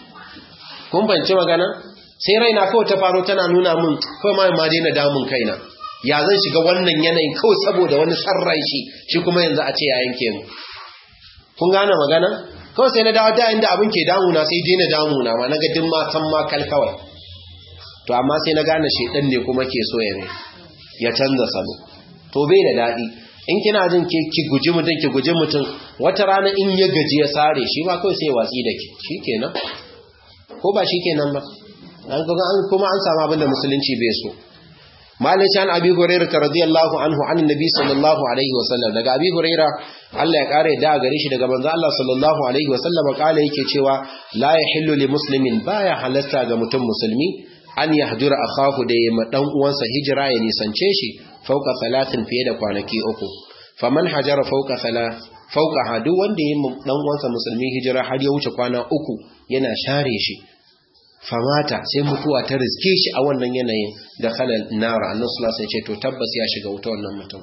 kun banci magana sai raina kawai ta faro tana nuna min kawai ma ma daina damun kaina ya zan shiga wannan yanayin kawai saboda wani sarrai shi shi kuma yanzu a ce ya yanke mu kun gane magana kawai sai na dawo da inda abin ke damuna sai daina damuna ma naga din ma san ma kal kawai to amma sai na gane shedan ne kuma ke so ya ne ya canza salo to bai da dadi in kina jin ki ki guji mutun ki guji mutun wata rana in ya gaji ya sare shi ba kawai sai ya watsi da ki shikenan ko ba shikenan ba an ga an kuma an samu abin da musulunci bai so malikan abi hurairah radiyallahu anhu anin nabi sallallahu alaihi wasallam daga abi hurairah Allah ya kare da gare shi daga manzo Allah sallallahu alaihi wasallam kala yake cewa la yahillu li muslimin baya halasta ga mutum musulmi an yahdura akahu da yamma dan uwansa hijira ya nisance shi fauka salatin fiye da kwanaki uku faman hajara fauka sala fauka hadu wanda yamma dan uwansa musulmi hijira har ya wuce kwana uku yana share shi famata sai mutuwa ta riske shi a wannan yanayin da khalal nara annabi sallallahu alaihi wasallam ya ce to tabbas ya shiga wuta wannan mutum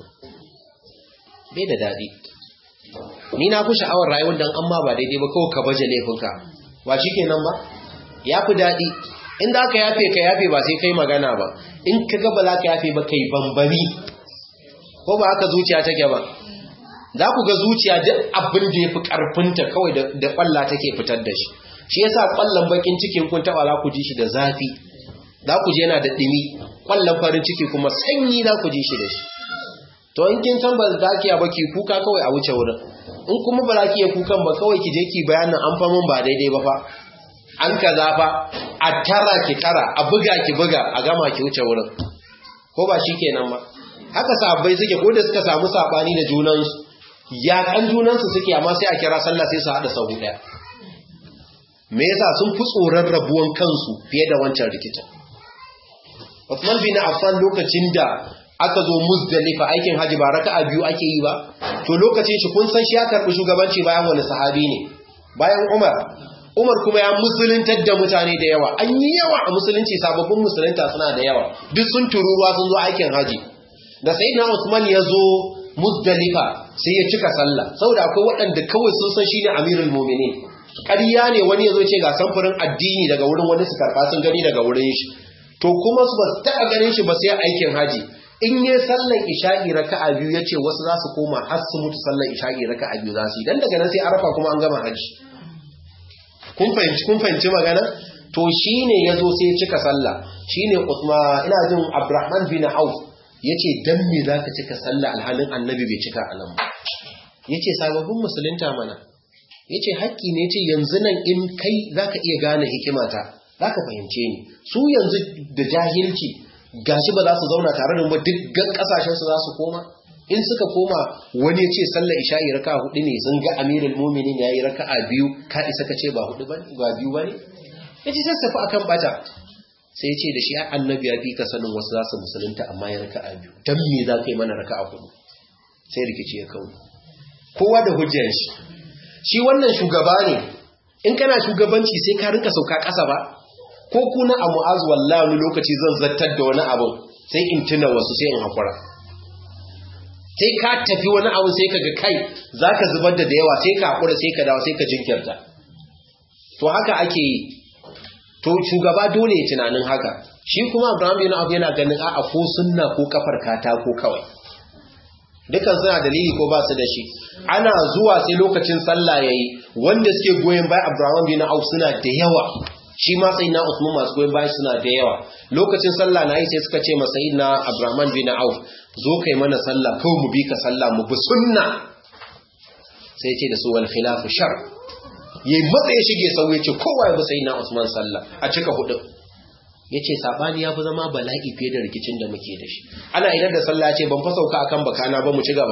bai da dadi ni na ku sha'awar rayuwar dan amma ba daidai ba kawai ka baje laifinka ba shikenan ba yafi dadi in da ka yafe ka yafe ba sai kai magana ba in ka ga ba za ka yafe ba kai bambami ko ba haka zuciya take ba za ku ga zuciya duk abin da yafi karfinta kawai da kwalla take fitar da shi shi yasa kwallon bakin cikin kun taba za ku ji shi da zafi za ku ji yana da dimi kwallon farin ciki kuma sanyi za ku ji shi da shi to in kin san ba za ki ba ki kuka kawai a wuce wurin in kuma ba za ki yi kukan ba kawai ki je ki bayanin an fa mun ba daidai ba fa an kaza fa a tara ki tara a buga ki buga a gama ki wuce wurin ko ba shikenan ba haka sahabbai suke ko da suka samu sabani da junansu ya kan junansu suke amma sai a kira sallah sai su hada sahu daya me yasa sun fi tsoron rabuwan kansu fiye da wancan rikicin Uthman bin Affan lokacin da aka zo Muzdalifa aikin haji ba raka'a biyu ake yi ba to lokacin shi kun san shi ya karbi shugabanci bayan wani sahabi ne bayan Umar Umar kuma ya musuluntar da mutane da yawa an yi yawa a musulunci sababbin musulunta suna da yawa duk sun tururuwa sun zo aikin haji da sayyidina Uthman ya zo Muzdalifa sai ya cika sallah saboda akwai waɗanda kawai sun san shine amirul mu'minin ƙarya ne wani ya zo ce ga samfurin addini daga wurin wani su karɓa sun gani daga wurin shi to kuma su ba su taɓa ganin shi ba sai aikin haji in yi sallan isha'i raka'a biyu yace wasu za su koma har su mutu sallan isha'i raka'a biyu za su yi dan daga nan sai arafa kuma an gama haji kun fahimci kun fahimci magana to shine yazo sai ya cika sallah shine Uthman ina jin Abdurrahman bin Auf yace dan me zaka cika sallah alhalin annabi bai cika anan ba yace sababbin musulunta mana yace haƙƙi ne yace yanzu nan in kai zaka iya gane hikimata zaka fahimce ni su yanzu da jahilci gashi ba za su zauna tare da mu duk kasashen su za su koma in suka koma wani yace sallar isha'i raka'a hudu ne sun ga amirul mu'minin yayi raka'a biyu ka isa ka ce ba hudu bane ba biyu bane yace sai safa akan bata sai yace da shi annabi ya fi ka sanin wasu za su musulunta amma ya raka'a biyu dan me za ka yi mana raka'a hudu sai rikici ya kawo kowa da hujjar shi shi wannan shugaba ne in kana shugabanci sai ka rinka sauka ƙasa ba ko kuna a Mu'az wallahi wani lokaci zan zartar da wani abu sai in tuna wasu sai in hakura sai ka tafi wani abu sai kaga kai zaka zubar da yawa sai ka hakura sai ka dawo sai ka jinkirta to haka ake yi to shugaba dole ya tunanin haka shi kuma Abraham bin Auf yana ganin a'a ko sunna ko kafar kata ko kawai dukan suna dalili ko ba su da shi ana zuwa sai lokacin sallah yayi wanda suke goyen bayan Abraham bin Auf suna da yawa shi ma sayyidina Usman masu goyen bayan suna da yawa lokacin sallah nayi sai suka ce masa sayyidina Abraham bin Auf zo kai mana sallah ko mu bi ka sallah mu bi sunna sai ce da su wal khilafu shar yayi matsa ya shige sau yace kowa ya bi sayyidina Usman sallah a cika hudu yace sabani ya fi zama bala'i fiye da rikicin da muke da shi ana idan da sallah ce ban fa sauka akan bakana ba mu ci gaba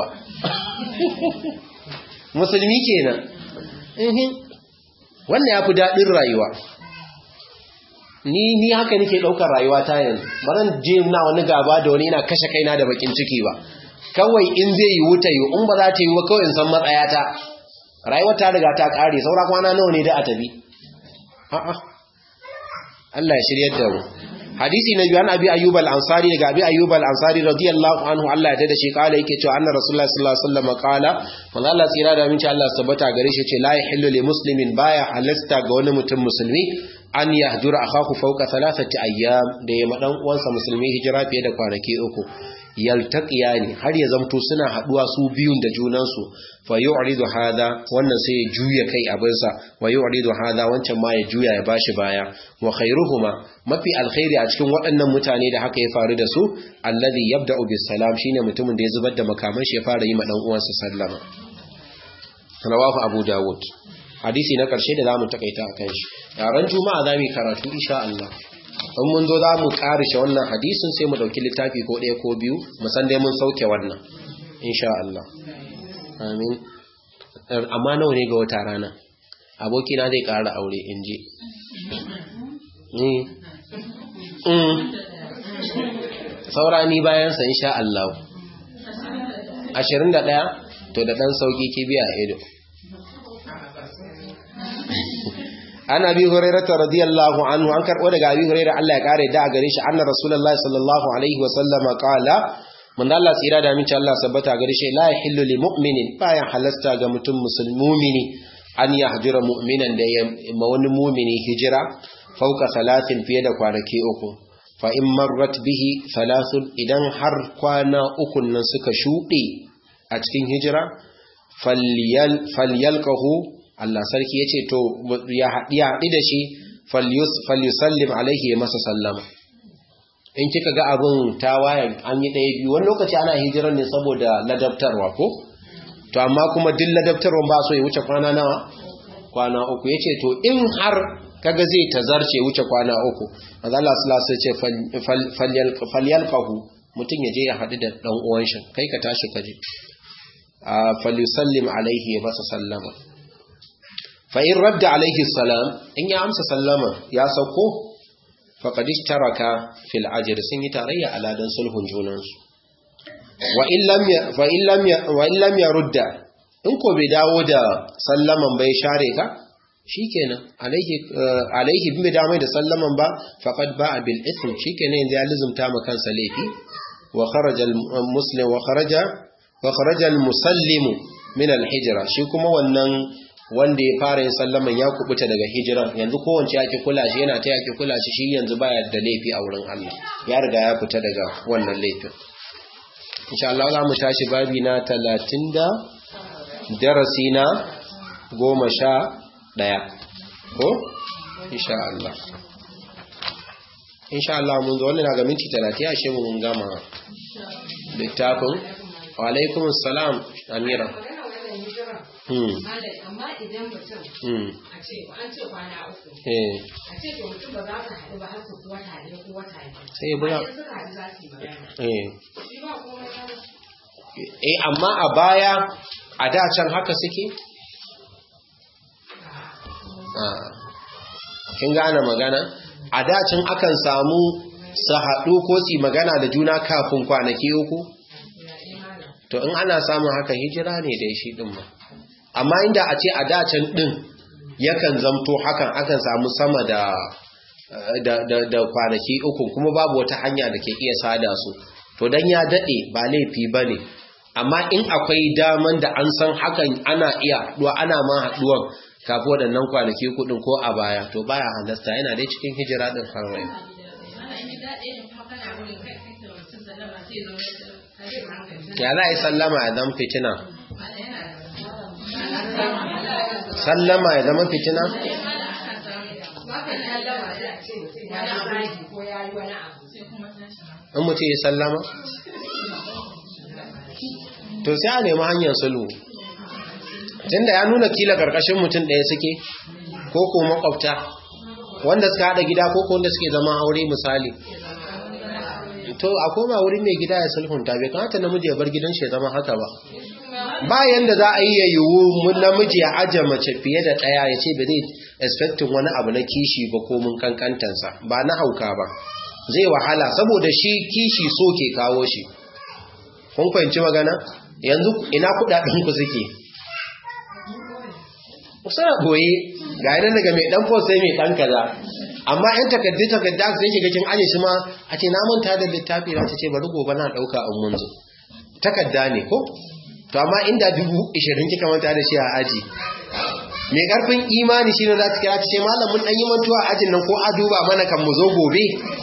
musulmi kenan eh wannan yafi dadin rayuwa ni ni haka nake daukar rayuwa ta yanzu baran je na wani gaba da wani ina kashe kaina da bakin ciki ba kawai in zai yi wuta yi in ba za ta yi ba kawai in san matsayata rayuwar ta riga ta kare saura kwana nawa ne da a tabi a'a Allah ya shiryar da mu hadisi na biyu an abi ayyub al-ansari daga abi ayyub al-ansari radiyallahu anhu Allah ya dade shi kala yake cewa anna rasulullahi sallallahu alaihi wasallam kala manzo Allah tsira da minci Allah sabata gare shi ce la yahillu li muslimin baya halasta ga wani mutum musulmi an yahjura akahu fawqa thalathati ayyam da ya madan uwansa musulmi hijira fiye da kwanaki uku yaltaqiyani har ya zamto suna haduwa su biyun da junansu fa yu'ridu hada wannan sai ya juya kai abinsa wa yu'ridu hada wancan ma ya juya ya bashi baya wa khairuhuma mafi alkhairi a cikin waɗannan mutane da haka ya faru da su alladhi yabda'u bis salam shine mutumin da ya zubar da makaman shi ya fara yi ma dan uwansa sallama rawahu abu dawud hadisi na karshe da zamu takaita akan shi yaran juma'a zamu karatu insha Allah in mun zo za mu karishe wannan hadisin sai mu dauki littafi ko ɗaya ko biyu mu san dai mun sauke wannan insha Allah amin amma nawa ne ga wata rana abokina zai ƙara aure in je saura ni bayansa insha Allah ashirin da ɗaya to da ɗan sauƙi ki biya ido an abi hurairah radiyallahu anhu an karbo daga abi hurairah Allah ya kare da a gare shi anna rasulullahi sallallahu alaihi wa sallama qala man Allah tsira da minci Allah sabbata gare shi la yahillu lil mu'minin bayan halasta ga mutum musulmini an yahjura mu'minan da ya ma wani mu'mini hijira fauka salatin fiye da kwanaki uku fa in marrat bihi thalathun idan har kwana uku nan suka shuɗe a cikin hijira falyal falyalqahu Allah sarki ya ce to ya haɗi da shi falyusallim alaihi masa sallama in kika ga abin tawayen an yi ɗaya biyu wani lokaci ana hijirar ne saboda ladabtarwa ko to amma kuma duk ladabtarwa ba so ya wuce kwana nawa kwana uku ya ce to in har kaga zai tazarce wuce kwana uku Allah sallallahu alaihi ce falyalqahu mutum ya je ya haɗu da ɗan uwan shi kai ka tashi ka je falyusallim alaihi ya masa sallama fa in radda alaihi salam in ya amsa sallama ya sauko faqad ishtaraka fil ajr, sun yi tarayya a ladan sulhun junansu. wa illam ya wa illam ya wa illam yarudda, in ko bai dawo da sallaman bai share ka shikenan alaihi alaihi bi da mai da sallaman ba faqad ba'a bil ism, shikenan yanzu ya lizumta ma kansa laifi. wa kharaja al muslim wa kharaja wa kharaja al musallimu min al hijra, shi kuma wannan wanda ya fara yin sallaman ya kubuta daga hijira, yanzu kowace yake kula shi yana ta yake kula shi, shi yanzu baya da laifi a wurin Allah, ya riga ya fita daga wannan laifin. insha Allah za mu tashi babi na talatin da darasi na goma sha ɗaya ko insha Allah insha Allah mun zo wannan na ga minti talatin, ya shi mun gama littafin. wa alaikumus salam Amira. Hmm. amma idan mutum Hmm. a ce an ce kwana uku Eh. a ce to mutum ba za ka haɗu ba har su wata ɗaya ko wata biyu Sai ya bula- bayan suka haɗu za su yi magana Eh. shi ba komai ba Eh, amma a baya a da can haka suke? Ah. Kin gane magana? A da can akan samu su haɗu ko su yi magana da juna kafin kwanaki uku? To in ana samun haka hijira ne da shi ɗin ma. Amma inda a ce a da can ɗin yakan zamto hakan akan samu sama da da, da, da kwanaki uku kuma babu wata hanya da ke iya sada su. To dan ya daɗe ba laifi ba ne. Amma in akwai daman da an san hakan ana iya haɗuwa ana ma haɗuwan kafin waɗannan kwanaki kuɗin ko a baya, to baya halasta, yana dai cikin hijira ɗin har rai. Ya za a yi sallama ya zama fitina? Sallama ya zama fitina? In mutu ya sallama? To sai a nemi hanyar sulhu. Tunda ya nuna kila karkashin mutum ɗaya suke ko ko makwabta wanda suka haɗa gida ko ko wanda suke zama aure misali. To a koma wurin mai gida ya sulhunta, bai kamata namiji ya bar gidan shi ya zama haka ba. Bayan da za a yi ya yiwu mun namiji ya aje mace fiye da ɗaya ya ce ba zai expecting wani abu na kishi ba ko mun kankantansa, ba na hauka ba. Zai wahala saboda shi kishi so ke kawo shi. Kun fahimci magana? Yanzu ina kudaden ku suke? Suna boye ga yana daga mai dan post sai mai dan kaza. Amma yan takaddi takadda sai kiga kin aje shi ma a ce na manta da littafi za ta ce bari gobe na dauka an mun zo. Takadda ne ko? To amma inda dubu ishirin kika manta da shi a aji. Mai karfin imani shine za ta kira ta ce malam mun dan yi mantuwa a ajin nan ko a duba mana kan mu zo gobe.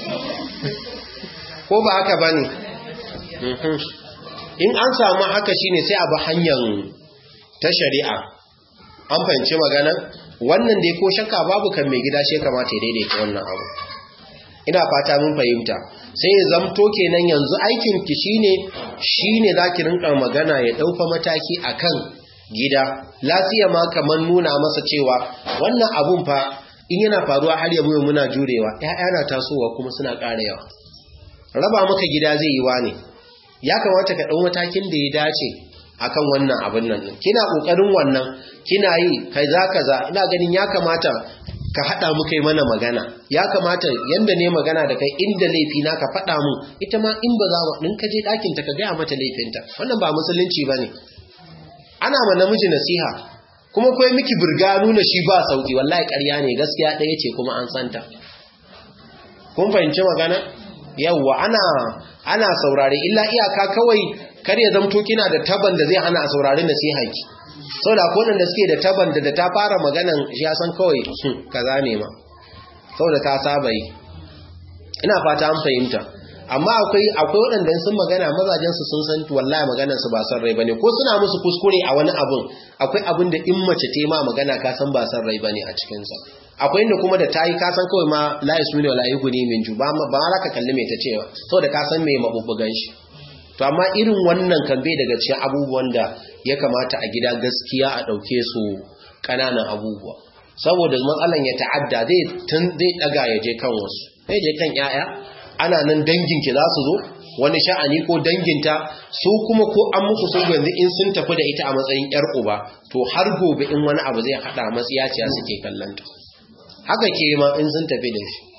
Ko ba haka bane? Mhm. In an samu haka shine sai a bi hanyar ta shari'a. An fahimci magana? Wannan dai ko shakka babu kan mai gida shi kamata ya daidaita wannan abu. Ina fata mun fahimta. Sai ya zamto kenan yanzu aikin ki shine shine zaki rinka magana ya dauka mataki akan gida. Lafiya ma kaman nuna masa cewa wannan abun fa in yana faruwa har yabo muna jurewa. Ƴaƴa na tasowa kuma suna ƙara yawa. Raba maka gida zai yi wa ne. Ya kamata ka ɗau matakin da ya dace akan wannan abin nan. Kina ƙoƙarin wannan, kina yi kai za kaza, ina ganin ya kamata ka haɗa mu kai mana magana. Ya kamata yanda ne magana da kai inda laifi na ka faɗa mu, ita ma in ba za mu ɗin ka je ɗakinta ka gaya mata laifinta. Wannan ba musulunci ba ne. Ana ma namiji nasiha, kuma kawai miki burga nuna shi ba sauki, wallahi ƙarya ne, gaskiya ɗaya ce kuma an santa. Kun fahimci magana? Yawwa ana ana saurare illa iyaka kawai kar ya zamto kina da taban da zai hana a saurare nasihanki saboda ko da suke da taban da ta fara maganan shi ya san kawai kaza ne ma saboda ta saba yi. Ina fata an fahimta. Amma akwai akwai wadanda sun magana mazajen su sun san wallahi maganar su ba san rai bane ko suna musu kuskure a wani abun. Akwai abin da in mace ta ma magana ka san ba san rai bane a cikin sa. Akwai inda kuma da tayi ka san kawai ma la yasmini wala yughni min ju ba ba za ka kalli mai ta cewa saboda ka san me mabubbugan shi. To amma irin wannan kan bai daga cikin abubuwan da ya kamata a gida gaskiya a dauke su kananan abubuwa. Saboda matsalan ya ta'adda zai tun zai daga ya je kan wasu. Sai je kan yaya ana nan danginki za su zo wani sha'ani ko danginta su kuma ko an muku sun yanzu in sun tafi da ita a matsayin yar uba to har gobe in wani abu zai hada matsiyaciya suke kallanta. Haka ke ma in sun tafi da shi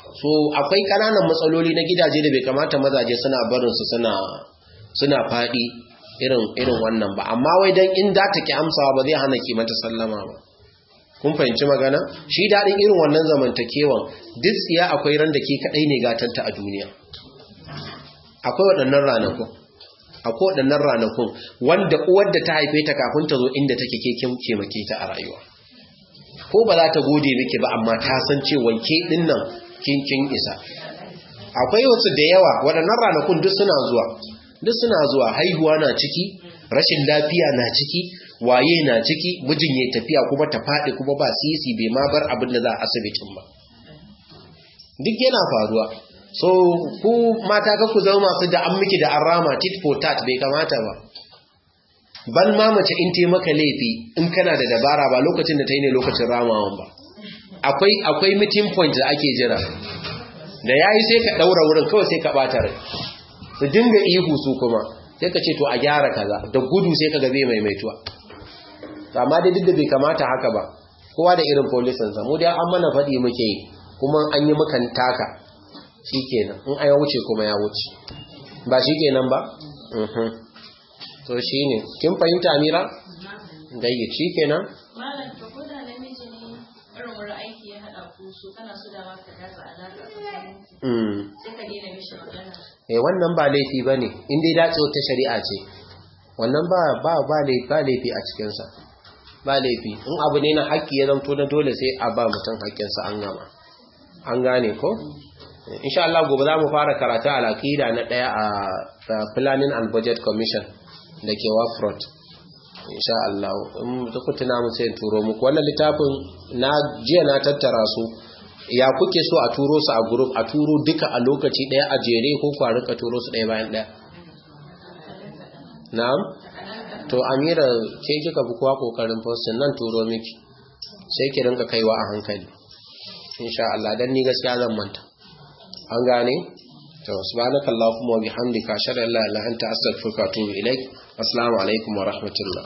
so akwai kananan matsaloli na gidaje da bai kamata mazaje suna barin su suna suna fadi irin irin wannan ba, amma wai dan in da take amsawa ba zai hana ki mata sallama ba. Kun fahimci magana? Shi dadin irin wannan zamantakewan duk tsiya akwai ran da ke kadai ne gatanta a duniya. Akwai waɗannan ranakun akwai waɗannan ranakun wanda uwar da ta haife ta kafin ta zo inda take ke kin taimake ta a rayuwa, ko ba za ta gode miki ba amma ta san cewa ke din nan kin kin isa. Akwai wasu da yawa waɗannan ranakun duk suna zuwa duk suna zuwa haihuwa na ciki, rashin lafiya na ciki, waye na ciki, mijin ya tafiya kuma ta faɗi kuma ba sisi bai ma bar abin da za a asibitin ba, duk yana faruwa. So ku mata ka ku zama masu da an miki da an rama tit for tat, bai kamata ba. Ban ma mace in te maka laifi in kana da dabara ba lokacin da ta yi ne lokacin ramawan ba. Akwai akwai meeting point da ake jira, da yayi sai ka daura wurin kawai sai ka bata rai, su dinga ihu su kuma sai ka ce to a gyara kaza, da gudu sai ka ga bai maimaituwa. Amma dai duk da bai kamata haka ba, kowa da irin polisansa. Mu dai an mana faɗi muke yi kuma an yi mukan taka shikenan, in aya wuce kuma ya wuce, ba shikenan ba. mhm to shine kin fahimta Amira? Dai shikenan. Malam to ko da namiji ne irin wurin aiki ya hada ku su kana so da maka gaza alaka mm sai ka dena mishi magana. eh wannan ba laifi bane, in dai dace ta shari'a ce, wannan ba ba ba laifi ba laifi a cikin sa, ba laifi. In abu ne na haƙƙi ya zanto na dole sai a ba mutum haƙƙinsa an gama, an gane ko? Insha Allah gobe za mu fara karatu al-aqida na daya a Planning and Budget Commission da ke Wafrot. Insha Allah in duk tuna mu sai turo muku wannan littafin. Na jiya na tattara su, ya kuke so a turo su a group, a turo duka a lokaci daya a jere ko ku rika turo su daya bayan daya? Na'am. To Amira ke kika bi kuwa kokarin posting nan turo miki, sai ki rinka kaiwa a hankali insha Allah, dan ni gaskiya zan manta. An gane? To subhanakallahumma wa bihamdika ashhadu an la ilaha illa anta astaghfiruka wa atubu ilaik. Assalamu alaikum wa rahmatullah.